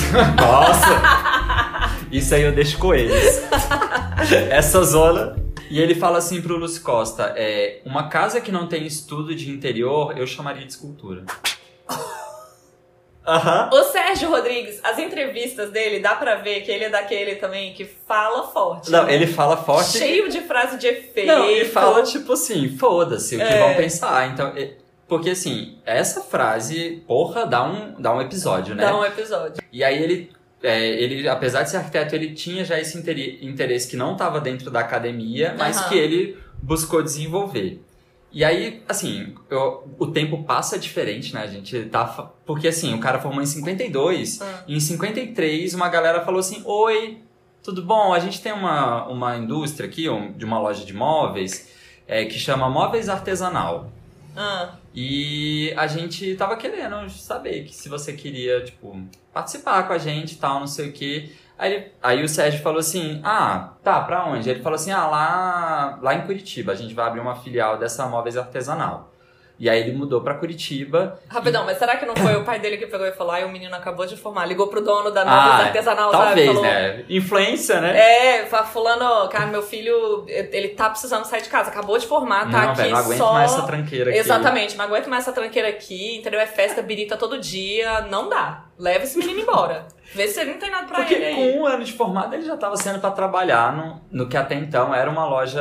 Nossa! Isso aí eu deixo com eles. Essa zona... E ele fala assim pro Lúcio Costa, é, uma casa que não tem estudo de interior, eu chamaria de escultura. Aham. O Sérgio Rodrigues, as entrevistas dele, dá pra ver que ele é daquele também que fala forte. Não, né? ele fala forte. Cheio de frase de efeito. Não, ele fala tipo assim, foda-se o que É. vão pensar. Então, é- porque assim, essa frase, porra, dá um, dá um episódio, né? Dá um episódio. E aí ele, é, ele, apesar de ser arquiteto, ele tinha já esse interi- interesse que não estava dentro da academia, mas Aham. que ele buscou desenvolver. E aí, assim, eu- o tempo passa diferente, né? A gente tá... fa- Porque assim, o cara formou em cinquenta e dois, Ah. e em cinquenta e três uma galera falou assim, oi, tudo bom? A gente tem uma, uma indústria aqui, um- de uma loja de móveis, é, que chama Móveis Artesanal. Ah, E a gente tava querendo saber que se você queria, tipo, participar com a gente e tal, não sei o quê. Aí, ele- aí o Sérgio falou assim, ah, tá, pra onde? Ele falou assim, ah, lá, lá em Curitiba, a gente vai abrir uma filial dessa Móveis Artesanal. E aí ele mudou pra Curitiba. rapidão, mas será que não foi o pai dele que pegou e falou, ai, o menino acabou de formar, ligou pro dono da Móveis Artesanal, talvez, sabe? Falou, né? Influência, né? é, fa- fulano, cara, meu filho, ele tá precisando sair de casa, acabou de formar, tá não, aqui velho, não aguento só... mais essa tranqueira aqui. Exatamente, não aguento mais essa tranqueira aqui, entendeu? É festa, birita todo dia, não dá. Leva esse menino embora. Vê se ele não tem nada pra Porque ele aí. com um ano de formado ele já estava sendo para trabalhar no, no que até então era uma loja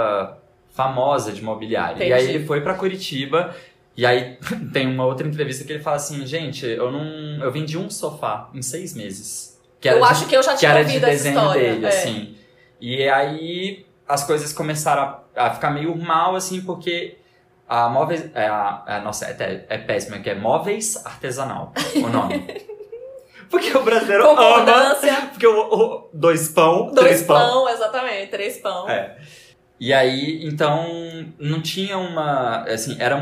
famosa de mobiliário. Entendi. E aí ele foi para Curitiba e aí tem uma outra entrevista que ele fala assim, gente, eu não, eu vendi um sofá em seis meses. Que era Eu de- acho que eu já que tinha era de ouvido essa desenho história. dele, é. assim. E aí as coisas começaram a, a ficar meio mal, assim, porque a móveis, é, a, a, nossa, é, é péssima, que é Móveis Artesanal, o nome. Porque o brasileiro ama, Concordância, porque o, o- dois pão, dois três pão. pão, exatamente, três pão. É. E aí, então, não tinha uma, assim, era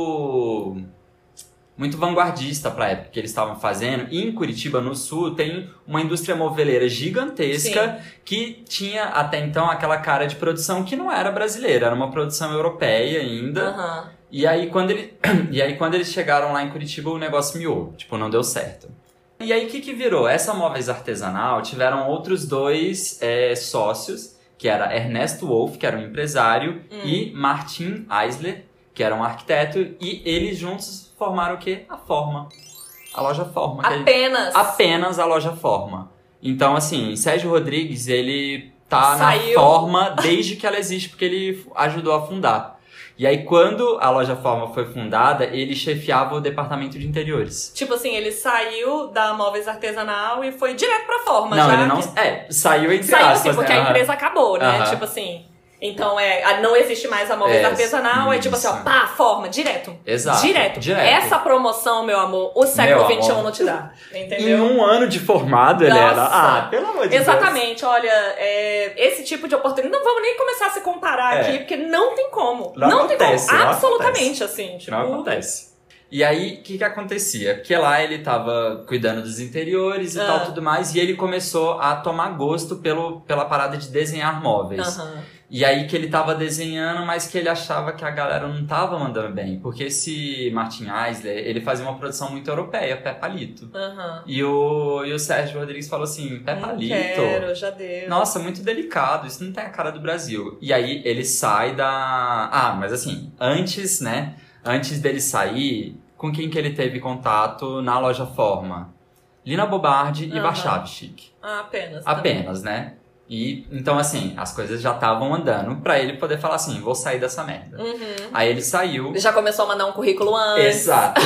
muito muito vanguardista pra época que eles estavam fazendo. E em Curitiba, no sul, tem uma indústria moveleira gigantesca que tinha até então aquela cara de produção que não era brasileira, era uma produção europeia ainda. Aham. E aí, quando ele, e aí, quando eles chegaram lá em Curitiba, o negócio miou. Tipo, não deu certo. E aí, o que que virou? Essa Móveis Artesanal tiveram outros dois é, sócios, que era Ernesto Wolff, que era um empresário, Hum. e Martin Eisler, que era um arquiteto. E eles juntos formaram o quê? A Forma. A loja Forma. que é- Apenas. Apenas a loja Forma. Então, assim, Sérgio Rodrigues, ele tá Saiu. na Forma desde que ela existe, porque ele ajudou a fundar. E aí, quando a loja Forma foi fundada, ele chefiava o departamento de interiores. Tipo assim, ele saiu da Móveis Artesanal e foi direto pra Forma. não, já ele não... que- É, saiu entre Saiu aspas, assim, porque né? a empresa acabou, né? Aham. Tipo assim. Então, é, a- não existe mais a Móveis É, Artesanal, é tipo assim, ó, isso. pá, Forma, direto. Exato, Direto. direto. Essa promoção, meu amor, o século Meu vinte e um amor. não te dá. Em Entendeu? um ano de formado, ele Nossa. era... Ah, pelo amor de Deus. Exatamente, olha, é, esse tipo de oportunidade. Não vamos nem começar a se comparar É. aqui, porque não tem como. Não tem acontece, como. não Absolutamente, assim. Tipo, Não acontece. E aí, o que que acontecia? Porque lá ele tava cuidando dos interiores e Ah. tal, tudo mais, e ele começou a tomar gosto pelo, pela parada de desenhar móveis. Aham. E aí que ele tava desenhando, mas que ele achava que a galera não tava mandando bem. Porque esse Martin Eisler, ele fazia uma produção muito europeia, pé palito. Aham. E o, e o Sérgio Rodrigues falou assim, pé Não palito? quero, já deu. Nossa, muito delicado, isso não tem a cara do Brasil. E aí ele sai da... Ah, mas assim, antes, né? Antes dele sair, com quem que ele teve contato na loja Forma? Lina Bobardi e Aham. Warchavchik. Ah, apenas. também. Apenas, né? E então, assim, as coisas já estavam andando pra ele poder falar assim, vou sair dessa merda. Uhum. Aí ele saiu... Já começou a mandar um currículo antes. Exato.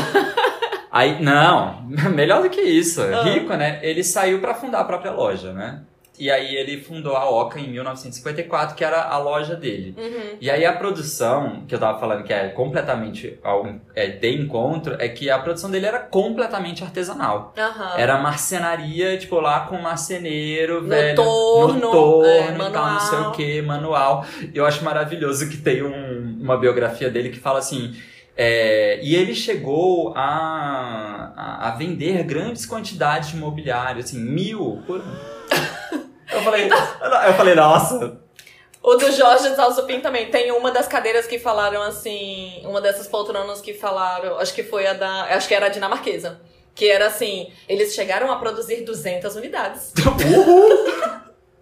Aí, não, melhor do que isso. Ah. Rico, né? Ele saiu pra fundar a própria loja, né? E aí ele fundou a Oca em mil novecentos e cinquenta e quatro, que era a loja dele. Uhum. E aí a produção, que eu tava falando que é completamente ao- é, de encontro, é que a produção dele era completamente artesanal. Aham. Era marcenaria, tipo, lá com marceneiro, No velho. torno, no torno é, e tal, manual. não sei o que, manual. E eu acho maravilhoso que tem um- uma biografia dele que fala assim... é, e ele chegou a, a, a vender grandes quantidades de mobiliário, assim, mil por ano. Eu falei, eu falei, nossa... O do Jorge Zalzupin também. Tem uma das cadeiras que falaram assim... Uma dessas poltronas que falaram... Acho que foi a da... Acho que era a dinamarquesa. Que era assim... Eles chegaram a produzir duzentas unidades. Uhul!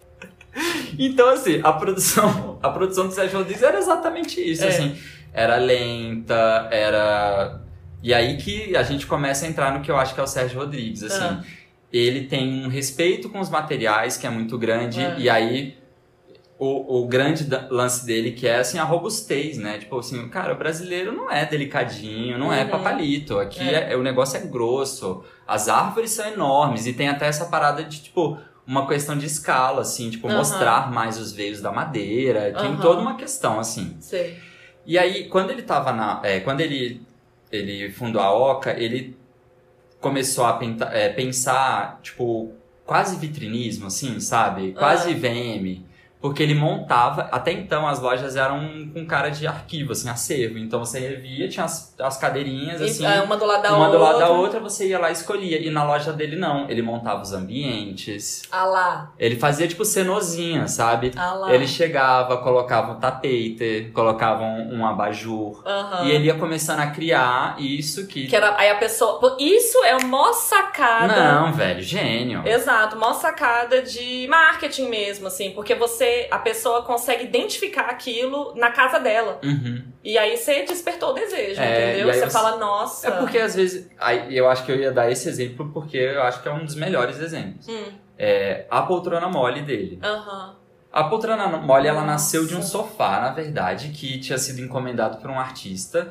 Então, assim, a produção, a produção do Sérgio Rodrigues era exatamente isso, É. assim. Era lenta, era... E aí que a gente começa a entrar no que eu acho que é o Sérgio Rodrigues, assim. Ah. Ele tem um respeito com os materiais que é muito grande, Ah. e aí o, o grande lance dele que é, assim, a robustez, né? Tipo assim, cara, o brasileiro não é delicadinho, não uhum. é papalito. Aqui é. É, o negócio é grosso, as árvores são enormes, e tem até essa parada de, tipo, uma questão de escala, assim, tipo, uhum. mostrar mais os veios da madeira, tem uhum. toda uma questão, assim. Sei. E aí, quando ele tava na... É, quando ele, ele fundou a Oca, ele começou a penta, é, pensar, tipo, quase vitrinismo, assim, sabe? Quase Ah. I V M. Porque ele montava... Até então, as lojas eram com cara de arquivo, assim, acervo. Então, você via, tinha as, as cadeirinhas, assim... E, uma do lado da uma outra. do lado da outra, você ia lá e escolhia. E na loja dele, não. Ele montava os ambientes. Ah lá. Ele fazia, tipo, cenozinha, sabe? Ah lá. Ele chegava, colocava um tapete, colocava um, um abajur. Uhum. E ele ia começando a criar isso que... que era, aí a pessoa... Isso é a maior sacada... Não, velho, gênio. Exato, maior sacada de marketing mesmo, assim. Porque você... A pessoa consegue identificar aquilo na casa dela. Uhum. E aí você despertou o desejo, É, entendeu? e aí Você você- fala, nossa... É porque, às vezes... Aí, eu acho que eu ia dar esse exemplo porque eu acho que é um dos melhores exemplos. Hum, É a poltrona mole dele. aham. A poltrona mole, ela Nossa. nasceu de um sofá, na verdade, que tinha sido encomendado por um artista.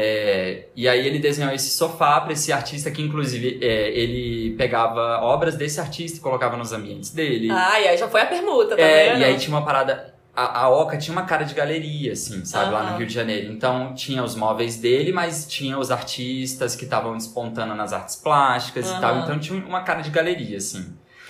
É, e aí ele desenhou esse sofá para esse artista que, inclusive, é, ele pegava obras desse artista e colocava nos ambientes dele. Ah, e aí já foi a permuta, tá É, vendo? e aí tinha uma parada... A, a Oca tinha uma cara de galeria, assim, sabe? Lá Aham. no Rio de Janeiro. Então, tinha os móveis dele, mas tinha os artistas que estavam despontando nas artes plásticas Aham. e tal. Então, tinha uma cara de galeria, assim.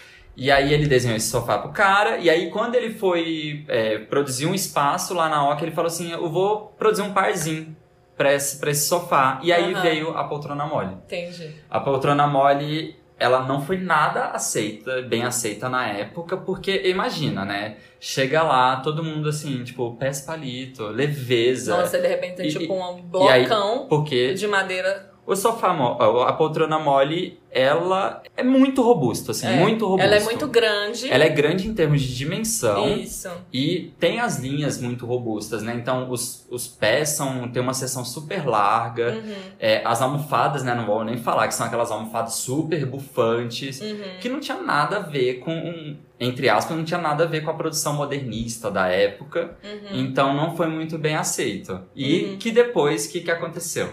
E aí, ele desenhou esse sofá pro cara. E aí, quando ele foi é, produzir um espaço lá na Oca, ele falou assim, eu vou produzir um parzinho pra esse, pra esse sofá. E aí, Aham. veio a poltrona mole. Entendi. A poltrona mole, ela não foi nada aceita, bem aceita na época, porque imagina, né? Chega lá, todo mundo assim, tipo, pés palito, leveza. Nossa, de repente tem E- tipo um e aí, blocão Porque de madeira. o sofá, mo- a poltrona mole, ela é muito robusto, assim, É, muito robusto. Ela é muito grande. Ela é grande em termos de dimensão. Isso. E tem as linhas muito robustas, né? Então, os, os pés são, tem uma seção super larga. Uhum. É, as almofadas, né? Não vou nem falar que são aquelas almofadas super bufantes. Uhum. Que não tinha nada a ver com, um, entre aspas, não tinha nada a ver com a produção modernista da época. Uhum. Então, não foi muito bem aceito. E Uhum. que depois, o que, que aconteceu?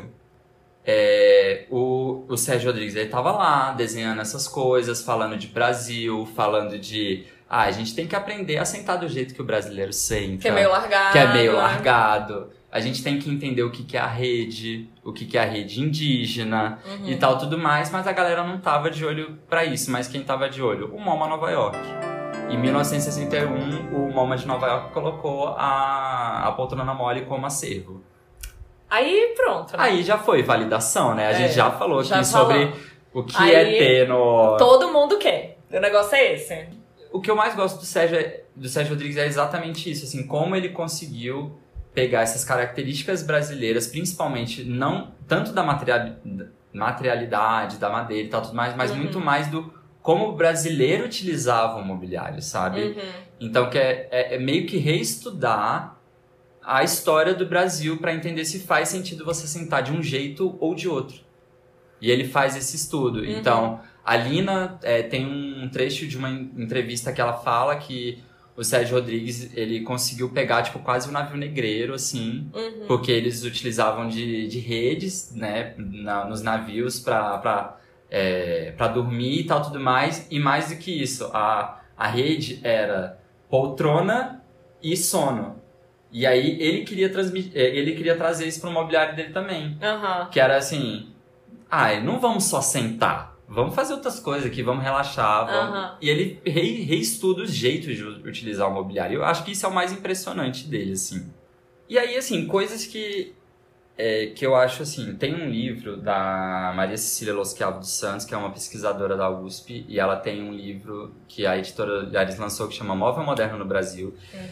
É, o, o Sérgio Rodrigues, ele tava lá desenhando essas coisas, falando de Brasil, falando de... Ah, a gente tem que aprender a sentar do jeito que o brasileiro senta. Que é meio largado. Que é meio né? largado. A gente tem que entender o que, que é a rede, o que, que é a rede indígena Uhum. e tal, tudo mais. Mas a galera não tava de olho pra isso. Mas quem tava de olho? O MoMA Nova York. Em mil novecentos e sessenta e um, o MoMA de Nova York colocou a, a poltrona mole como acervo. Aí pronto. Né? Aí já foi validação, né? A É, gente já falou já aqui sobre falamos. o que Aí, é ter no... Todo mundo quer. O negócio é esse. O que eu mais gosto do Sérgio, do Sérgio Rodrigues é exatamente isso, assim, como ele conseguiu pegar essas características brasileiras, principalmente não tanto da material, materialidade, da madeira e tal, tudo mais, mas Uhum. muito mais do como o brasileiro utilizava o mobiliário, sabe? Uhum. Então, que é, é, é meio que reestudar a história do Brasil para entender se faz sentido você sentar de um jeito ou de outro. E ele faz esse estudo. Uhum. Então, a Lina é, tem um trecho de uma entrevista que ela fala que o Sérgio Rodrigues, ele conseguiu pegar, tipo, quase um navio negreiro, assim, Uhum. porque eles utilizavam de, de redes, né, na, nos navios pra, pra, é, pra dormir e tal, tudo mais. E mais do que isso, a, a rede era poltrona e sono. E aí ele queria, transmitir, ele queria trazer isso pro mobiliário dele também. Aham. Que era assim, ai, não vamos só sentar. Vamos fazer outras coisas aqui, vamos relaxar. Vamos... Aham. E ele re, reestuda os jeitos de utilizar o mobiliário. Eu acho que isso é o mais impressionante dele, assim. E aí, assim, coisas que, é, que eu acho, assim... Tem um livro da Maria Cecília Loschiavo dos Santos, que é uma pesquisadora da U S P, e ela tem um livro que a editora Yaris lançou, que chama Móvel Moderno no Brasil. Uhum.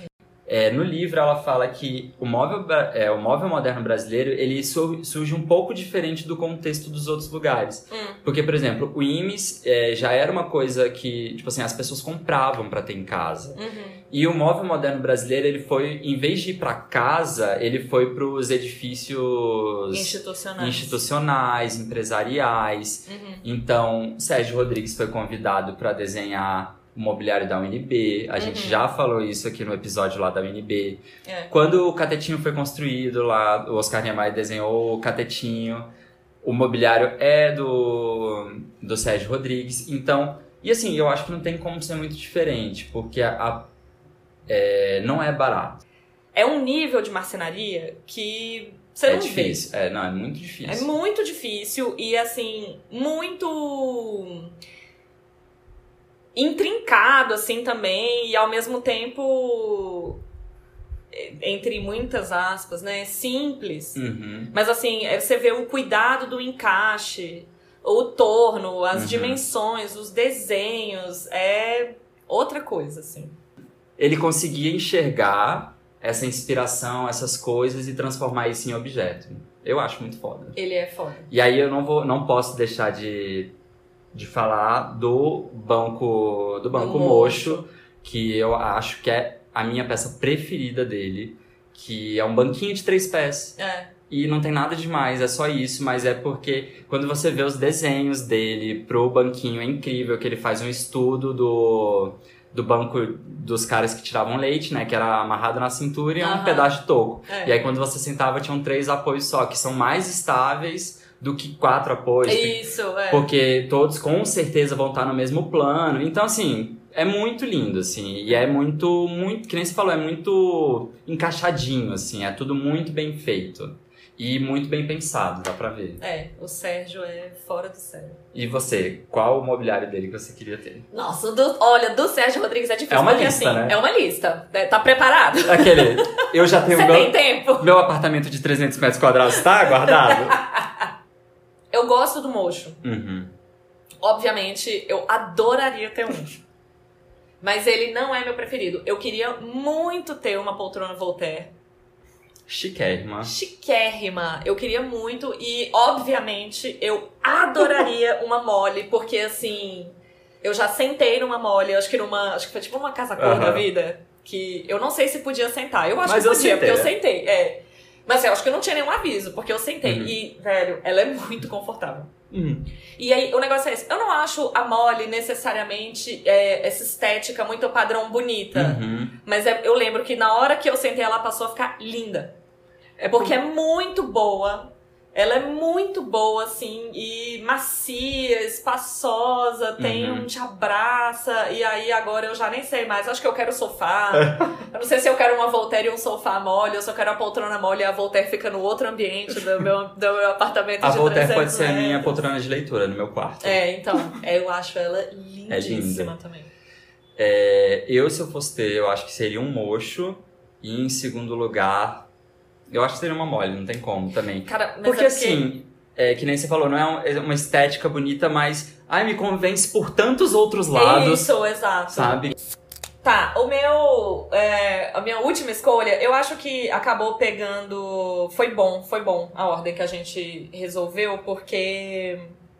É, no livro ela fala que o móvel, é, o móvel moderno brasileiro ele su- surge um pouco diferente do contexto dos outros lugares. Hum. Porque, por exemplo, o Imes é, já era uma coisa que, tipo assim, as pessoas compravam pra ter em casa. Uhum. E o móvel moderno brasileiro, ele foi, em vez de ir pra casa, ele foi pros edifícios Institucionais. institucionais, empresariais. Uhum. Então, Sérgio Rodrigues foi convidado pra desenhar o mobiliário da U N B. A gente Uhum. já falou isso aqui no episódio lá da U N B. É. Quando o Catetinho foi construído lá, o Oscar Niemeyer desenhou o Catetinho. O mobiliário é do, do Sérgio Rodrigues. Então, e assim, eu acho que não tem como ser muito diferente, porque a, a- é, não é barato. É um nível de marcenaria que você É não difícil. É, não, é muito vê. difícil. É muito difícil e, assim, muito intrincado, assim, também. E, ao mesmo tempo, entre muitas aspas, né? Simples. Uhum. Mas, assim, é, você vê o cuidado do encaixe, o torno, as Uhum. dimensões, os desenhos. É outra coisa, assim. Ele conseguia enxergar essa inspiração, essas coisas e transformar isso em objeto. Eu acho muito foda. Ele é foda. E aí eu não vou, não posso deixar de, de falar do banco, do banco Do Mocho, Mocho. que eu acho que é a minha peça preferida dele, que é um banquinho de três pés. É. E não tem nada demais, é só isso, mas é porque quando você vê os desenhos dele pro banquinho, é incrível que ele faz um estudo do, do banco dos caras que tiravam leite, né? Que era amarrado na cintura e um Aham. pedaço de toco. É. E aí quando você sentava tinham três apoios só, que são mais estáveis do que quatro apoios. Isso, é. Porque todos com certeza vão estar no mesmo plano. Então, assim, é muito lindo, assim. E é muito, muito, que nem você falou, é muito encaixadinho, assim. É tudo muito bem feito. E muito bem pensado, dá pra ver. É, o Sérgio é fora do sério. E você, qual o mobiliário dele que você queria ter? Nossa, o do, olha, do Sérgio Rodrigues é difícil. É uma porque, lista, assim, né? É uma lista. É, Tá preparado? Aquele, eu já tenho Você meu, tem tempo? meu apartamento de trezentos metros quadrados, tá guardado? Eu gosto do Mocho. Uhum. Obviamente, eu adoraria ter um. Mas ele não é meu preferido. Eu queria muito ter uma poltrona Voltaire. Chiquérrima. Chiquérrima. Eu queria muito. E, obviamente, eu adoraria uma mole. Porque, assim, eu já sentei numa mole. Acho que numa. Acho que foi tipo uma casa cor da Aham. vida. Que eu não sei se podia sentar. Eu acho Mas que eu podia, sentei, porque eu é. sentei. É. Mas assim, eu acho que não tinha nenhum aviso, porque eu sentei. Uhum. E, velho, ela é muito confortável. Uhum. E aí, o negócio é esse. Eu não acho a mole necessariamente é, essa estética muito padrão bonita. Uhum. Mas é- eu lembro que na hora que eu sentei, ela passou a ficar linda. É porque é muito boa. Ela é muito boa, assim, e macia, espaçosa, tem Uhum. um te abraça. E aí, agora eu já nem sei mais. Acho que eu quero sofá. Eu não sei se eu quero uma Voltaire e um sofá mole, ou se eu quero a poltrona mole e a Voltaire fica no outro ambiente do meu, do meu apartamento A de Voltaire trezentos pode ser a minha metros. poltrona de leitura no meu quarto. É, então, é, eu acho ela lindíssima linda. também. É, eu, se eu fosse ter, eu acho que seria um mocho. E em segundo lugar, eu acho que seria uma mole, não tem como também. Cara, mas Porque é assim, é, que nem você falou, não é um- é uma estética bonita, mas ai, me convence por tantos outros lados, Isso, exato. sabe? Tá, o meu. é, a minha última escolha, eu acho que acabou pegando. Foi bom, foi bom a ordem que a gente resolveu, porque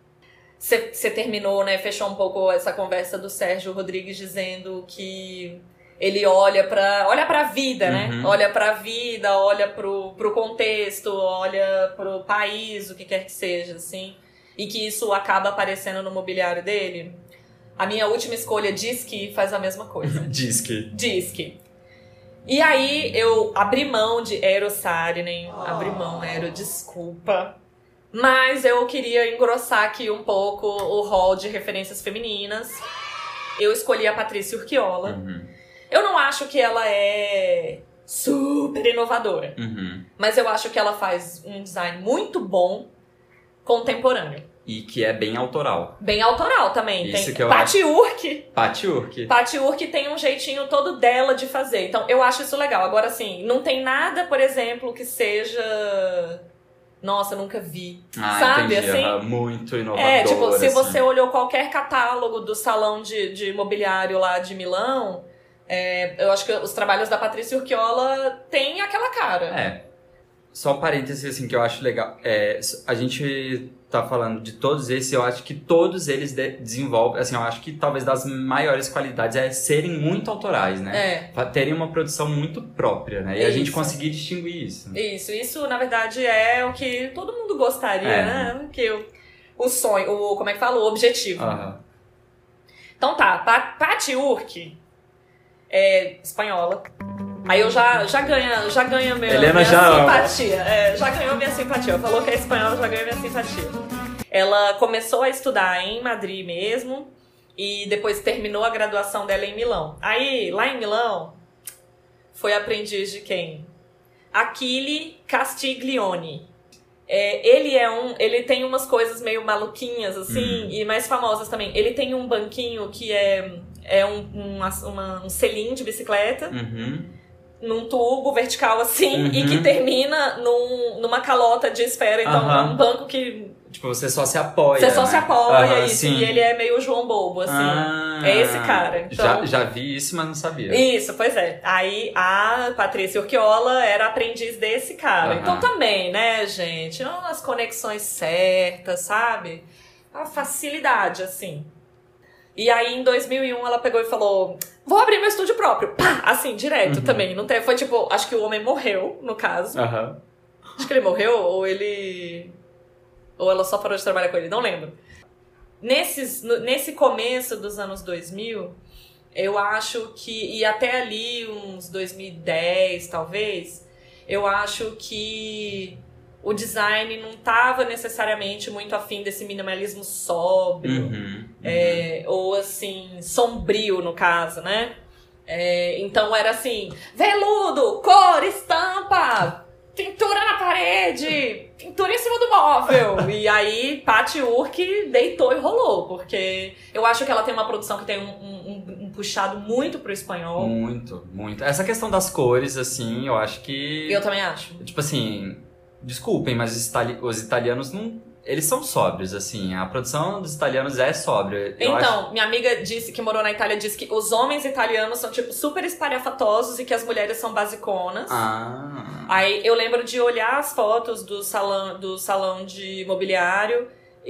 você terminou, né? Fechou um pouco essa conversa do Sérgio Rodrigues dizendo que ele olha pra, olha pra vida, né? Uhum. Olha pra vida, olha pro, pro contexto, olha pro país, o que quer que seja, assim. E que isso acaba aparecendo no mobiliário dele. A minha última escolha diz que faz a mesma coisa. Diz que. Diz que. E aí eu abri mão de Eero Saarinen, abri mão, Eero, desculpa. Mas eu queria engrossar aqui um pouco o hall de referências femininas. Eu escolhi a Patrícia Urquiola. Uhum. Eu não acho que ela é super inovadora, Uhum. mas eu acho que ela faz um design muito bom, contemporâneo. E que é bem autoral. Bem autoral também. Isso Tem que eu Patty Urk. Patty Urk. Patty Urk tem um jeitinho todo dela de fazer. Então, eu acho isso legal. Agora, assim, não tem nada, por exemplo, que seja... Nossa, nunca vi. Ah, Sabe, entendi. assim? Aham, muito inovador. É, tipo, se assim. você olhou qualquer catálogo do salão de, de mobiliário lá de Milão, É, eu acho que os trabalhos da Patrícia Urquiola têm aquela cara. É. Só um parênteses, assim, que eu acho legal. É, a gente tá falando de todos esses, eu acho que todos eles de desenvolvem, assim, eu acho que talvez das maiores qualidades é serem muito autorais, né? É. Terem uma produção muito própria, né? E Isso. a gente conseguir distinguir isso. Isso, isso na verdade é o que todo mundo gostaria, É. né? Que o, o sonho, o, como é que fala? O objetivo. Uhum. Então tá, Pa- Patty Urque é espanhola. Aí eu já, já ganha, já ganha minha, Helena minha já simpatia. É, já ganhou minha simpatia. Falou que é espanhola, já ganhou minha simpatia. Ela começou a estudar em Madrid mesmo e depois terminou a graduação dela em Milão. Aí, lá em Milão, foi aprendiz de quem? Achille Castiglione. É, ele é um, ele tem umas coisas meio maluquinhas assim, Hum. e mais famosas também. Ele tem um banquinho que é, é um, um, uma- um selim de bicicleta, Uhum. num tubo vertical assim, Uhum. e que termina num, numa calota de esfera. Então Aham. é um banco que Tipo, você só se apoia, você só né? se apoia, Aham, isso, sim. e ele é meio João Bobo, assim. Ah, É esse cara. Então- já, já vi isso, mas não sabia. Isso, pois é. Aí a Patrícia Urquiola era aprendiz desse cara. Aham. Então também, né, gente? As conexões certas, sabe? A facilidade, assim. E aí em dois mil e um ela pegou e falou: vou abrir meu estúdio próprio. Pá! Assim, direto Uhum. também. Não teve, foi tipo, acho que o homem morreu, no caso. Aham. Acho que ele morreu, ou ele. Ou ela só parou de trabalhar com ele, não lembro. Nesses, no- nesse começo dos anos dois mil, eu acho que, e até ali uns dois mil e dez talvez, eu acho que o design não estava necessariamente muito afim desse minimalismo sóbrio, Uhum. Uhum. é, ou assim, sombrio no caso, né? É, então era assim, veludo, cor, estampa, pintura na parede, pintura em cima do móvel. E aí, Patty Urque deitou e rolou, porque eu acho que ela tem uma produção que tem um, um- um puxado muito pro espanhol. Muito, muito. Essa questão das cores, assim, eu acho que... Eu também acho. Tipo assim, desculpem, mas os, itali- os italianos não... Eles são sóbrios, assim. A produção dos italianos é sóbria. Eu Então, acho- minha amiga disse que morou na Itália, disse que os homens italianos são, tipo, super espalhafatosos e que as mulheres são basiconas. Ah... Aí eu lembro de olhar as fotos do salão, do salão de mobiliário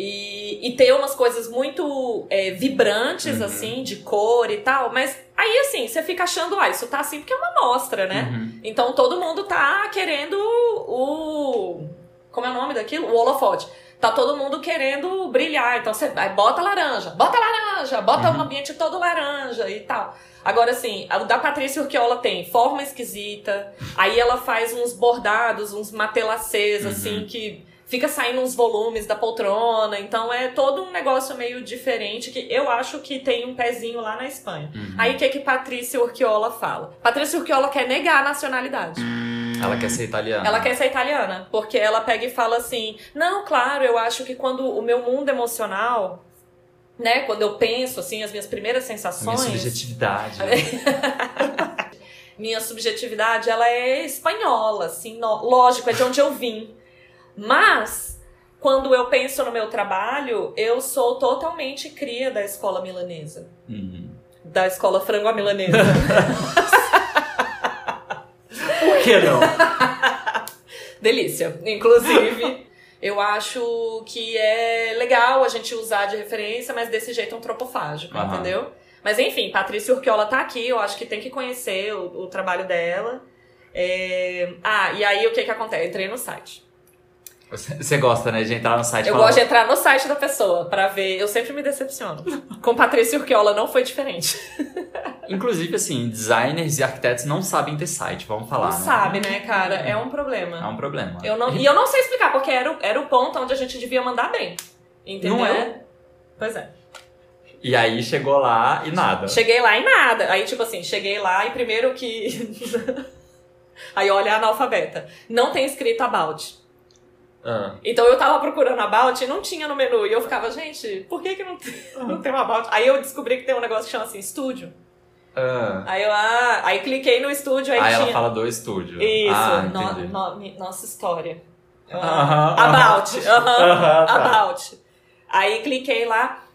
e, e ter umas coisas muito é, vibrantes, Uhum. assim, de cor e tal. Mas aí, assim, você fica achando, ah, isso tá assim porque é uma mostra, né? Uhum. Então todo mundo tá querendo o... Como é o nome daquilo? O holofote. Tá todo mundo querendo brilhar. Então você vai, bota laranja, bota laranja, bota Uhum. o ambiente todo laranja e tal. Agora, assim, a da Patrícia Urquiola tem forma esquisita, aí ela faz uns bordados, uns matelacês, Uhum. assim, que fica saindo uns volumes da poltrona. Então é todo um negócio meio diferente, que eu acho que tem um pezinho lá na Espanha. Uhum. Aí o que que Patrícia Urquiola fala? Patrícia Urquiola quer negar a nacionalidade. Ela quer ser italiana. Ela quer ser italiana, porque ela pega e fala assim, não, claro, eu acho que quando o meu mundo emocional, né, quando eu penso, assim, as minhas primeiras A minha sensações... subjetividade. minha subjetividade, ela é espanhola, assim, no- lógico, é de onde eu vim. Mas, quando eu penso no meu trabalho, eu sou totalmente cria da escola milanesa. Uhum. Da escola frango-milanesa. Por que não? Delícia. Inclusive, eu acho que é legal a gente usar de referência, mas desse jeito antropofágico, Aham. entendeu? Mas enfim, Patrícia Urquiola tá aqui, eu acho que tem que conhecer o, o trabalho dela. É... Ah, e aí o que que acontece? Eu entrei no site. Você, você gosta, né, de entrar no site e Eu falar... gosto de entrar no site da pessoa pra ver. Eu sempre me decepciono. Com Patrícia Urquiola não foi diferente. Inclusive, assim, designers e arquitetos não sabem ter site, vamos falar, Não né? sabe, né, cara? É um É problema. um problema. Eu não, e eu não sei explicar, porque era o, era o ponto onde a gente devia mandar bem. Entendeu? Não é? Pois é. E aí chegou lá e nada. Cheguei lá e nada. Aí, tipo assim, cheguei lá e primeiro que... Aí, olha a analfabeta. Não tem escrito about. Ah. Então eu tava procurando about e não tinha no menu. E eu ficava, gente, por que que não tem, não tem um about? Aí eu descobri que tem um negócio que chama assim, estúdio. Ah. Aí eu, ah, aí cliquei no estúdio, aí, Aí tinha... ela fala do estúdio. Isso, Ah, no- entendi. no- mi- nossa história. Aham, About, aham, Aham, tá. about. Aí cliquei lá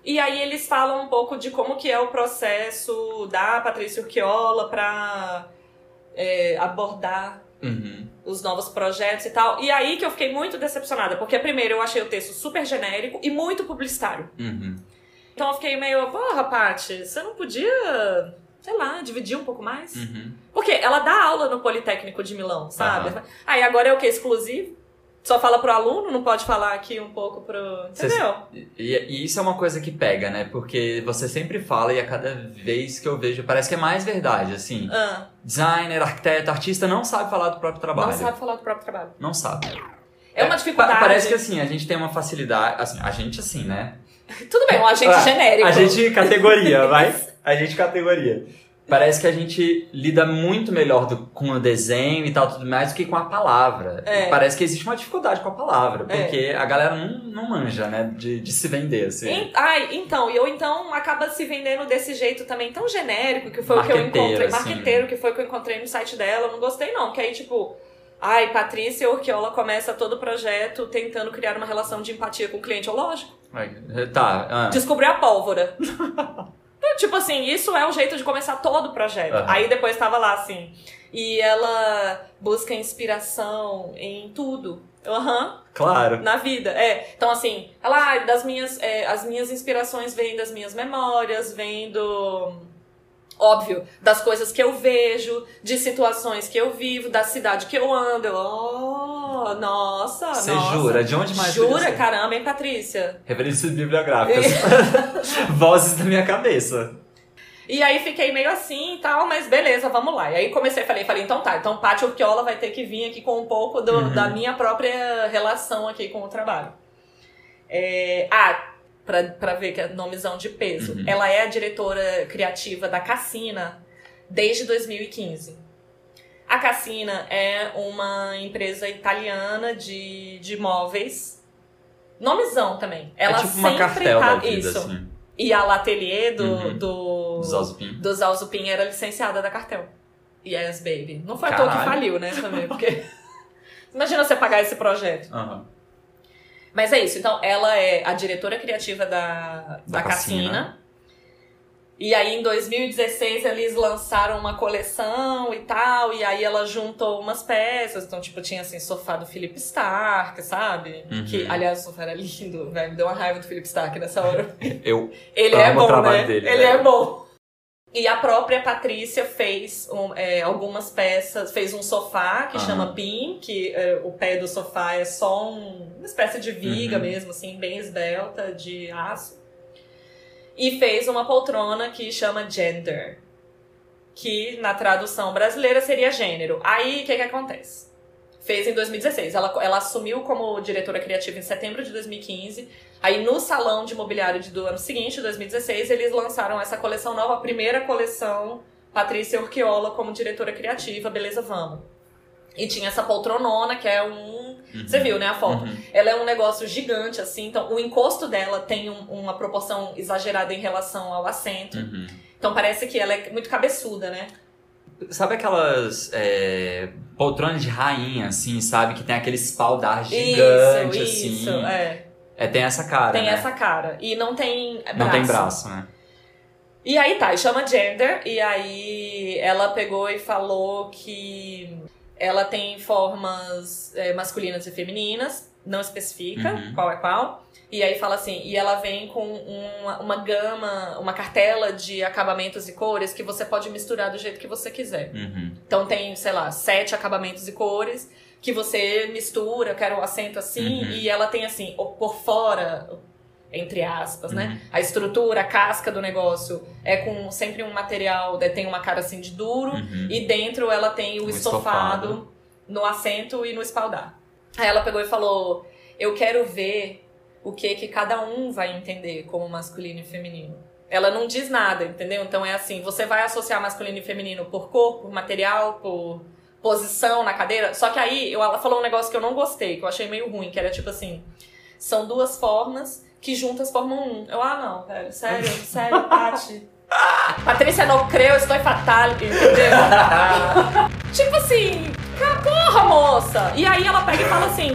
E aí eles falam um pouco de como que é o processo da Patrícia Urquiola pra é, abordar Uhum. os novos projetos e tal. E aí que eu fiquei muito decepcionada, porque primeiro eu achei o texto super genérico e muito publicitário. Uhum. Então eu fiquei meio, porra, Paty, você não podia, sei lá, dividir um pouco mais? Uhum. Porque ela dá aula no Politécnico de Milão, sabe? Aham. Aí agora é o que? Exclusivo? Só fala pro aluno, não pode falar aqui um pouco pro... Entendeu? E, e isso é uma coisa que pega, né? Porque você sempre fala e a cada vez que eu vejo, parece que é mais verdade, assim. Ah, Designer, arquiteto, artista não sabe falar do próprio trabalho. não sabe falar do próprio trabalho. Não sabe. É uma dificuldade. Pa- Parece que assim, a gente tem uma facilidade, assim, a gente assim, né? Tudo bem, um agente Ah, genérico. A gente categoria, vai? A gente categoria. Parece que a gente lida muito melhor do- com o desenho e tal, tudo mais, do que com a palavra. É. Parece que existe uma dificuldade com a palavra, É. porque a galera não, não manja, né, de, de se vender, assim. En- Ai, então, e eu então acaba se vendendo desse jeito também tão genérico, que foi o que eu Marqueteiro, encontrei. assim. Marqueteiro, que foi o que eu encontrei no site dela. Eu não gostei, não. Que aí, tipo, ai, Patrícia Urquiola começa todo o projeto tentando criar uma relação de empatia com o cliente. Eu, lógico. Vai, Tá, ah. Descobriu a pólvora. Tipo assim, isso é o jeito de começar todo o projeto. Aham. Aí depois tava lá assim. E ela busca inspiração em tudo. Aham. Claro. Na vida, é. Então, assim, ela, ah, das minhas, é, as minhas inspirações vêm das minhas memórias, vêm do... Óbvio, das coisas que eu vejo, de situações que eu vivo, da cidade que eu ando. Eu, oh, nossa, Você nossa. jura? De onde mais podia Jura? ser? Caramba, hein, Patrícia? Referências bibliográficas. Vozes da minha cabeça. E aí fiquei meio assim e tal, mas beleza, vamos lá. E aí comecei, falei, falei, então tá, então Paty Urquiola vai ter que vir aqui com um pouco do, Uhum. da minha própria relação aqui com o trabalho. É, ah, pra, pra ver que é nomezão de peso. Uhum. Ela é a diretora criativa da Cassina desde dois mil e quinze. A Cassina é uma empresa italiana de, de móveis. Nomezão também. Ela é tipo uma sempre cartel tá... da vida, Isso. assim. E a L'Atelier do... Uhum. do... Dos Alzupin. do Zalzupin era licenciada da Cartel. Yes, baby. Não foi à toa que Caralho. faliu, né, também, porque... Imagina você pagar esse projeto. Aham. Mas é isso, então ela é a diretora criativa da, da, Da Cassina. Cassina. E aí em dois mil e dezesseis eles lançaram uma coleção e tal, e aí ela juntou umas peças, então tipo tinha assim, sofá do Philip Stark, sabe? Uhum. Que, aliás, o sofá era lindo, velho, me deu uma raiva do Philip Stark nessa hora. Eu Ele Amo é o bom, trabalho né? dele, Ele velho. é bom. E a própria Patrícia fez um, é, algumas peças, fez um sofá que Aham. chama Pin, que é, o pé do sofá é só um, uma espécie de viga Uhum. mesmo, assim, bem esbelta, de aço. E fez uma poltrona que chama Gender, que na tradução brasileira seria gênero. Aí, o que que acontece? Fez em dois mil e dezesseis. Ela, ela assumiu como diretora criativa em setembro de dois mil e quinze. Aí, no salão de mobiliário de- do ano seguinte, dois mil e dezesseis, eles lançaram essa coleção nova, a primeira coleção, Patrícia Urquiola como diretora criativa, beleza, vamos. E tinha essa poltronona, que é um... Uhum. Você viu, né, a foto? Uhum. Ela é um negócio gigante, assim, então o encosto dela tem um- uma proporção exagerada em relação ao assento. Uhum. Então parece que ela é muito cabeçuda, né? Sabe aquelas é, poltronas de rainha, assim, sabe? Que tem aquele espaldar gigante, isso, isso, assim. é. É, tem essa cara, Tem né? essa cara. E não tem braço. Não tem braço, né? E aí tá, e chama Gender, e aí ela pegou e falou que ela tem formas é, masculinas e femininas, não especifica Uhum. qual é qual. E aí fala assim, e ela vem com uma, uma gama, uma cartela de acabamentos e cores que você pode misturar do jeito que você quiser. Uhum. Então tem, sei lá, sete acabamentos e cores que você mistura, eu quero o acento assim, Uhum. e ela tem assim, o- por fora, entre aspas, né? Uhum. A estrutura, a casca do negócio é com sempre um material, né, tem uma cara assim de duro, Uhum. e dentro ela tem o O estofado, estofado. no assento e no espaldar. Aí ela pegou e falou, eu quero ver o que que cada um vai entender como masculino e feminino. Ela não diz nada, entendeu? Então é assim, você vai associar masculino e feminino por cor, por material, por posição na cadeira. Só que aí eu- ela falou um negócio que eu não gostei, que eu achei meio ruim, que era tipo assim, são duas formas que juntas formam um. Eu, ah não, velho, sério, sério, Paty. Patrícia não creu, estou fatal, entendeu? Tipo assim, ah, porra, moça! E aí ela pega e fala assim,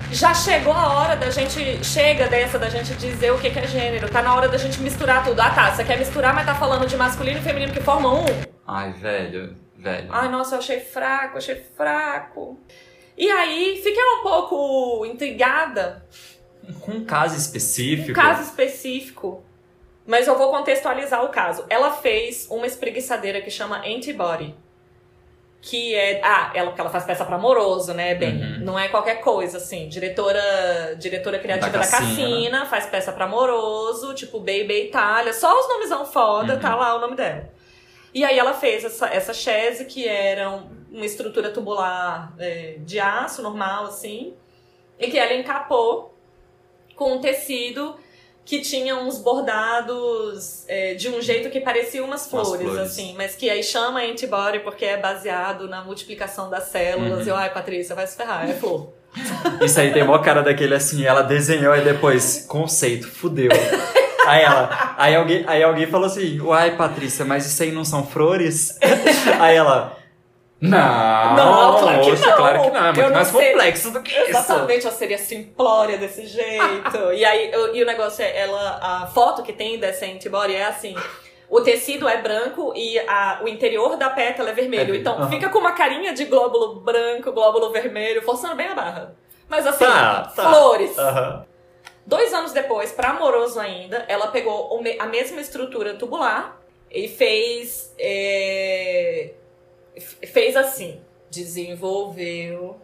Já chegou a hora da gente... Chega dessa, da gente dizer o que que é gênero. Tá na hora da gente misturar tudo. Ah, tá, você quer misturar, mas tá falando de masculino e feminino que formam um? Ai, velho, velho. Ai, nossa, eu achei fraco, achei fraco. E aí, fiquei um pouco intrigada. Com um caso específico? Um caso específico. Mas eu vou contextualizar o caso. Ela fez uma espreguiçadeira que chama Antibody. Que é... Ah, ela, ela faz peça pra amoroso, né, bem? Uhum. Não é qualquer coisa, assim. Diretora, diretora criativa da, da Cassina, Cassina, faz peça pra amoroso, tipo Baby Itália. Só os nomezão foda, uhum. Tá lá o nome dela. E aí ela fez essa, essa chaise, que era uma estrutura tubular é, de aço, normal, assim. E que ela encapou com um tecido que tinha uns bordados é, de um jeito que parecia umas flores, flores, assim. Mas que aí chama Antibody porque é baseado na multiplicação das células. Uhum. E eu, ai, Patrícia, vai se ferrar, é flor. Isso aí tem mó cara daquele assim, ela desenhou e depois, conceito, fudeu. Aí ela, aí alguém, aí alguém falou assim, uai, Patrícia, mas isso aí não são flores? Aí ela... Não, não, claro que moça, não. Claro que não, é muito não mais sei. complexo do que isso. Exatamente, eu seria simplória desse jeito. E aí, eu, e o negócio é, ela, a foto que tem dessa Antibody é assim, o tecido é branco e a, o interior da pétala é vermelho. É, então, uh-huh. Fica com uma carinha de glóbulo branco, glóbulo vermelho, forçando bem a barra. Mas assim, tá, tá. flores. Uh-huh. Dois anos depois, pra amoroso ainda, ela pegou a mesma estrutura tubular e fez... É... Fez assim, desenvolveu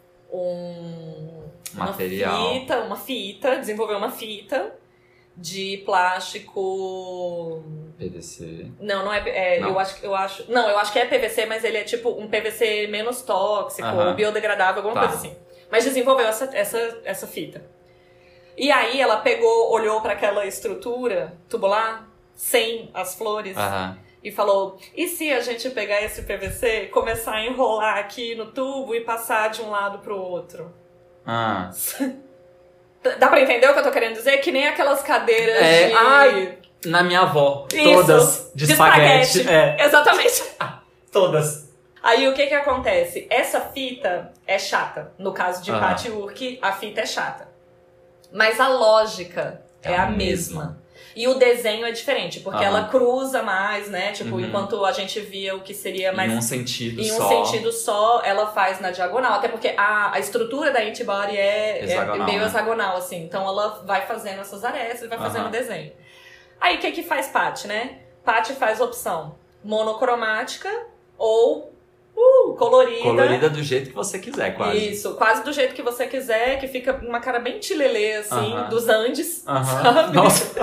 um, material. Uma fita, uma fita, desenvolveu uma fita de plástico... P V C. Não, não é, é não. Eu acho, eu acho, não, eu acho que é P V C, mas ele é tipo um P V C menos tóxico, uh-huh. biodegradável, alguma tá. coisa assim. Mas desenvolveu essa, essa, essa fita. E aí ela pegou, olhou para aquela estrutura tubular, sem as flores... Uh-huh. E falou, e se a gente pegar esse P V C, começar a enrolar aqui no tubo e passar de um lado pro outro? Ah. Dá pra entender o que eu tô querendo dizer? Que nem aquelas cadeiras é, de... Ai, na minha avó. Isso, todas de, de espaguete. espaguete. É. Exatamente. Todas. Aí o que que acontece? Essa fita é chata. No caso de ah. patchwork, a fita é chata. Mas a lógica é, é a mesma. mesma. E o desenho é diferente, porque uhum. ela cruza mais, né? Tipo, uhum. enquanto a gente via o que seria mais... Em um sentido em um só. Em um sentido só, ela faz na diagonal. Até porque a, a estrutura da Antibody é, é meio né? hexagonal, assim. Então ela vai fazendo essas arestas e vai fazendo o uhum. desenho. Aí o que que faz Paty, né? Paty faz opção monocromática ou... Uh, colorida. Colorida do jeito que você quiser, quase. Isso, quase do jeito que você quiser, que fica uma cara bem tilelê, assim, uh-huh. dos Andes, uh-huh. sabe? Nossa.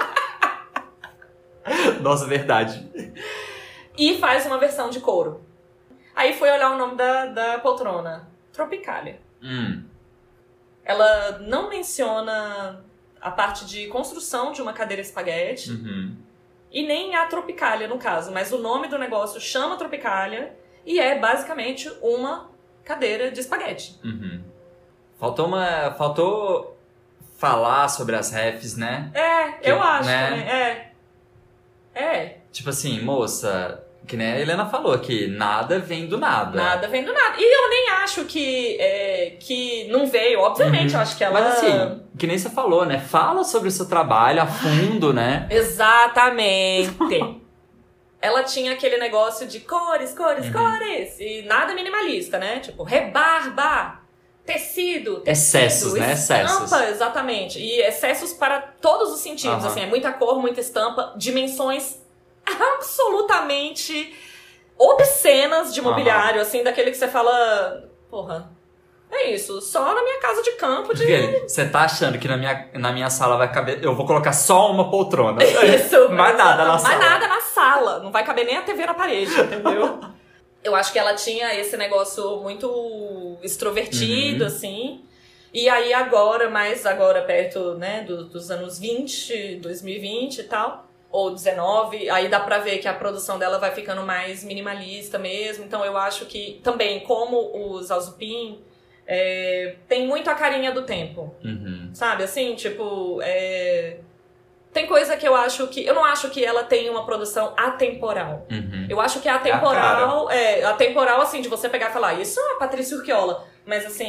Nossa, verdade. E faz uma versão de couro. Aí foi olhar o nome da, da poltrona. Tropicalia. Hum. Ela não menciona a parte de construção de uma cadeira espaguete. Uhum. E nem a Tropicalia, no caso. Mas o nome do negócio chama Tropicalia. E é basicamente uma cadeira de espaguete. Uhum. Faltou uma... Faltou falar sobre as refs, né? É, que, eu acho né? também. É. É. Tipo assim, moça... Que nem a Helena falou, que nada vem do nada. Nada vem do nada. E eu nem acho que, é, que não veio. Obviamente, uhum. eu acho que ela... Mas assim, que nem você falou, né? Fala sobre o seu trabalho a fundo, né? Exatamente. Ela tinha aquele negócio de cores, cores, uhum. cores. E nada minimalista, né? Tipo, rebarba, tecido, tecido. Excessos, né? Excessos. Estampa, exatamente. E excessos para todos os sentidos. Uhum. Assim, é muita cor, muita estampa, dimensões absolutamente obscenas de mobiliário, uhum. assim, daquele que você fala, porra, é isso, só na minha casa de campo de... Você tá achando que na minha, na minha sala vai caber... Eu vou colocar só uma poltrona. Isso. Mais nada na mais sala. Mais nada na sala. Não vai caber nem a T V na parede, entendeu? Eu acho que ela tinha esse negócio muito extrovertido, uhum. assim. E aí agora, mais agora perto, né, do, dos anos vinte, dois mil e vinte e tal... ou dezenove, aí dá pra ver que a produção dela vai ficando mais minimalista mesmo. Então eu acho que também, como os Alzupin, é, tem muito a carinha do tempo. Uhum. Sabe, assim, tipo... É, tem coisa que eu acho que... Eu não acho que ela tem uma produção atemporal. Uhum. Eu acho que a atemporal... É, atemporal, assim, de você pegar e falar, isso é a Patrícia Urquiola. Mas, assim...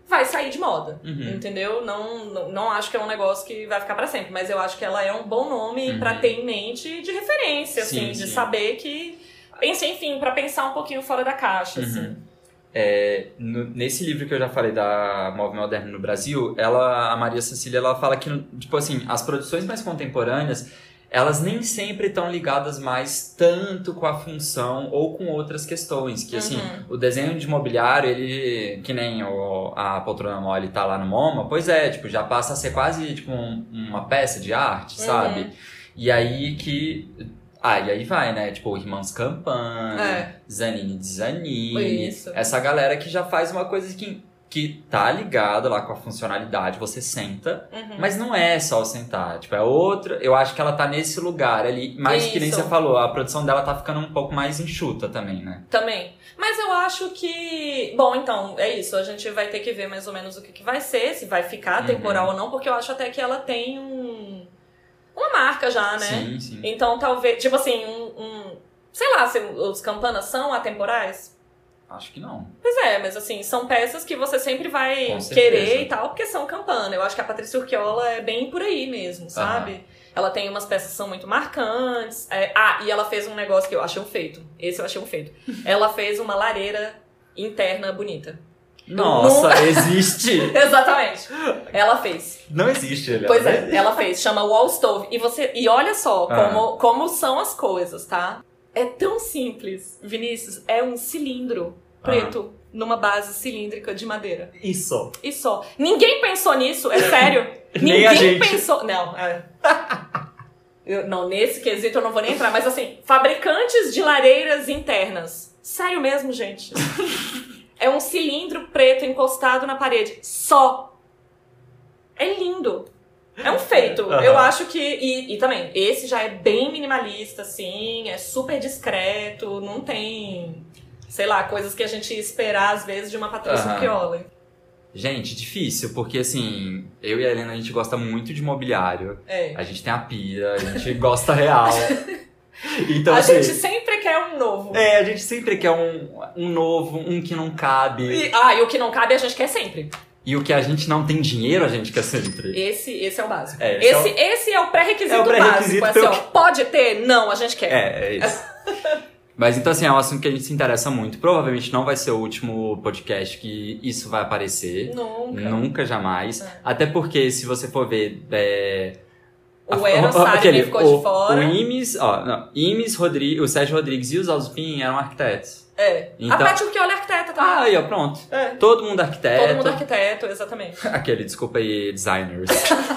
vai sair de moda, Uhum. entendeu? Não, não, não acho que é um negócio que vai ficar pra sempre, mas eu acho que ela é um bom nome Uhum. pra ter em mente de referência, assim, Sim, de sim. saber que... Pensei, enfim, pra pensar um pouquinho fora da caixa, Uhum. assim. É, no- nesse livro que eu já falei da Móvel Moderno no Brasil, ela, a Maria Cecília, ela fala que, tipo assim, as produções mais contemporâneas, elas nem sempre estão ligadas mais tanto com a função ou com outras questões. Que, assim, Uhum. o desenho de mobiliário, ele, que nem o, a poltrona mole tá lá no MoMA, pois é, tipo, já passa a ser quase, tipo, um- uma peça de arte, sabe? Uhum. E aí que... Ah, e aí vai, né? Tipo, Irmãos Campana, É. Zanini de Zanini. Isso. Essa galera que já faz uma coisa que, que tá ligada lá com a funcionalidade. Você senta, Uhum. mas não é só o sentar. Tipo, é outra... Eu acho que ela tá nesse lugar ali. Mas que nem Isso. você falou, a produção dela tá ficando um pouco mais enxuta também, né? Também. Mas eu acho que... Bom, então, é isso. A gente vai ter que ver mais ou menos o que, que vai ser, se vai ficar Uhum. temporal ou não, porque eu acho até que ela tem um... uma marca já, né? Sim, sim. Então, talvez... Tipo assim, um... um sei lá, se os campanas são atemporais? Acho que não. Pois é, mas assim, são peças que você sempre vai Com certeza. querer e tal, porque são campana. Eu acho que a Patrícia Urquiola é bem por aí mesmo, sabe? Aham. Ela tem umas peças que são muito marcantes. É, ah, e ela fez um negócio que eu achei um feito. Esse eu achei um feito. Ela fez uma lareira interna bonita. Nossa, Nunca- existe! Exatamente. Ela fez. Não existe, ele. Pois é, ela fez. Chama Wall Stove. E, você, e olha só Ah. como, como são as coisas, tá? É tão simples. Vinícius, é um cilindro preto numa base cilíndrica de madeira. Isso. E só. Ninguém pensou nisso, é sério. Nem Ninguém a gente. pensou. Não, é. Eu- não, nesse quesito eu não vou nem entrar, mas assim, fabricantes de lareiras internas. Sério mesmo, gente. É um cilindro preto encostado na parede. Só. É lindo. É um feito. Aham. Eu acho que... E, e também, esse já é bem minimalista, assim. É super discreto. Não tem... Sei lá, coisas que a gente ia esperar, às vezes, de uma Patrícia Aham. Urquiola. Gente, difícil, porque assim, eu e a Helena, a gente gosta muito de mobiliário. É. A gente tem a pira, a gente gosta real. Então, A assim, gente sempre quer um novo. é, a gente sempre quer um, um novo, um que não cabe. E, ah, e o que não cabe a gente quer sempre. E o que a gente não tem dinheiro, a gente quer sempre. Esse, esse é o básico. É, esse é esse, o- esse é o pré-requisito É o pré-requisito básico. É assim, pelo ó, pode ter? Não, a gente quer. É, é isso. Mas então, assim, é um assunto que a gente se interessa muito. Provavelmente não vai ser o último podcast que isso vai aparecer. Nunca. Nunca, jamais. É. Até porque, se você for ver... É... O a- Eros o- Salim aquele, ficou o, de fora. O Imes, ó, não, Imes, Rodri, o Sérgio Rodrigues e o Zalzupin eram arquitetos. É. Então- A Paty Urquiola é arquiteta também. Ah, aí, ó, pronto. É. Todo mundo arquiteto. Todo mundo arquiteto, exatamente. Aquele, desculpa aí, designers.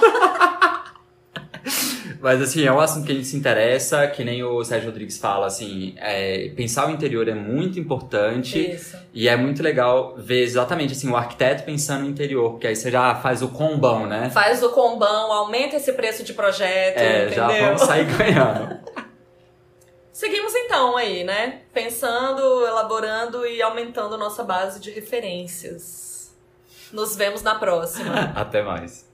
Mas assim, é um assunto que a gente se interessa, que nem o Sérgio Rodrigues fala, assim, é, pensar o interior é muito importante. Isso. E é muito legal ver exatamente assim, o arquiteto pensando no interior, porque aí você já faz o combão, né? Faz o combão, aumenta esse preço de projeto, É, entendeu? já vamos sair ganhando. Seguimos então aí, né? Pensando, elaborando e aumentando nossa base de referências. Nos vemos na próxima. Até mais.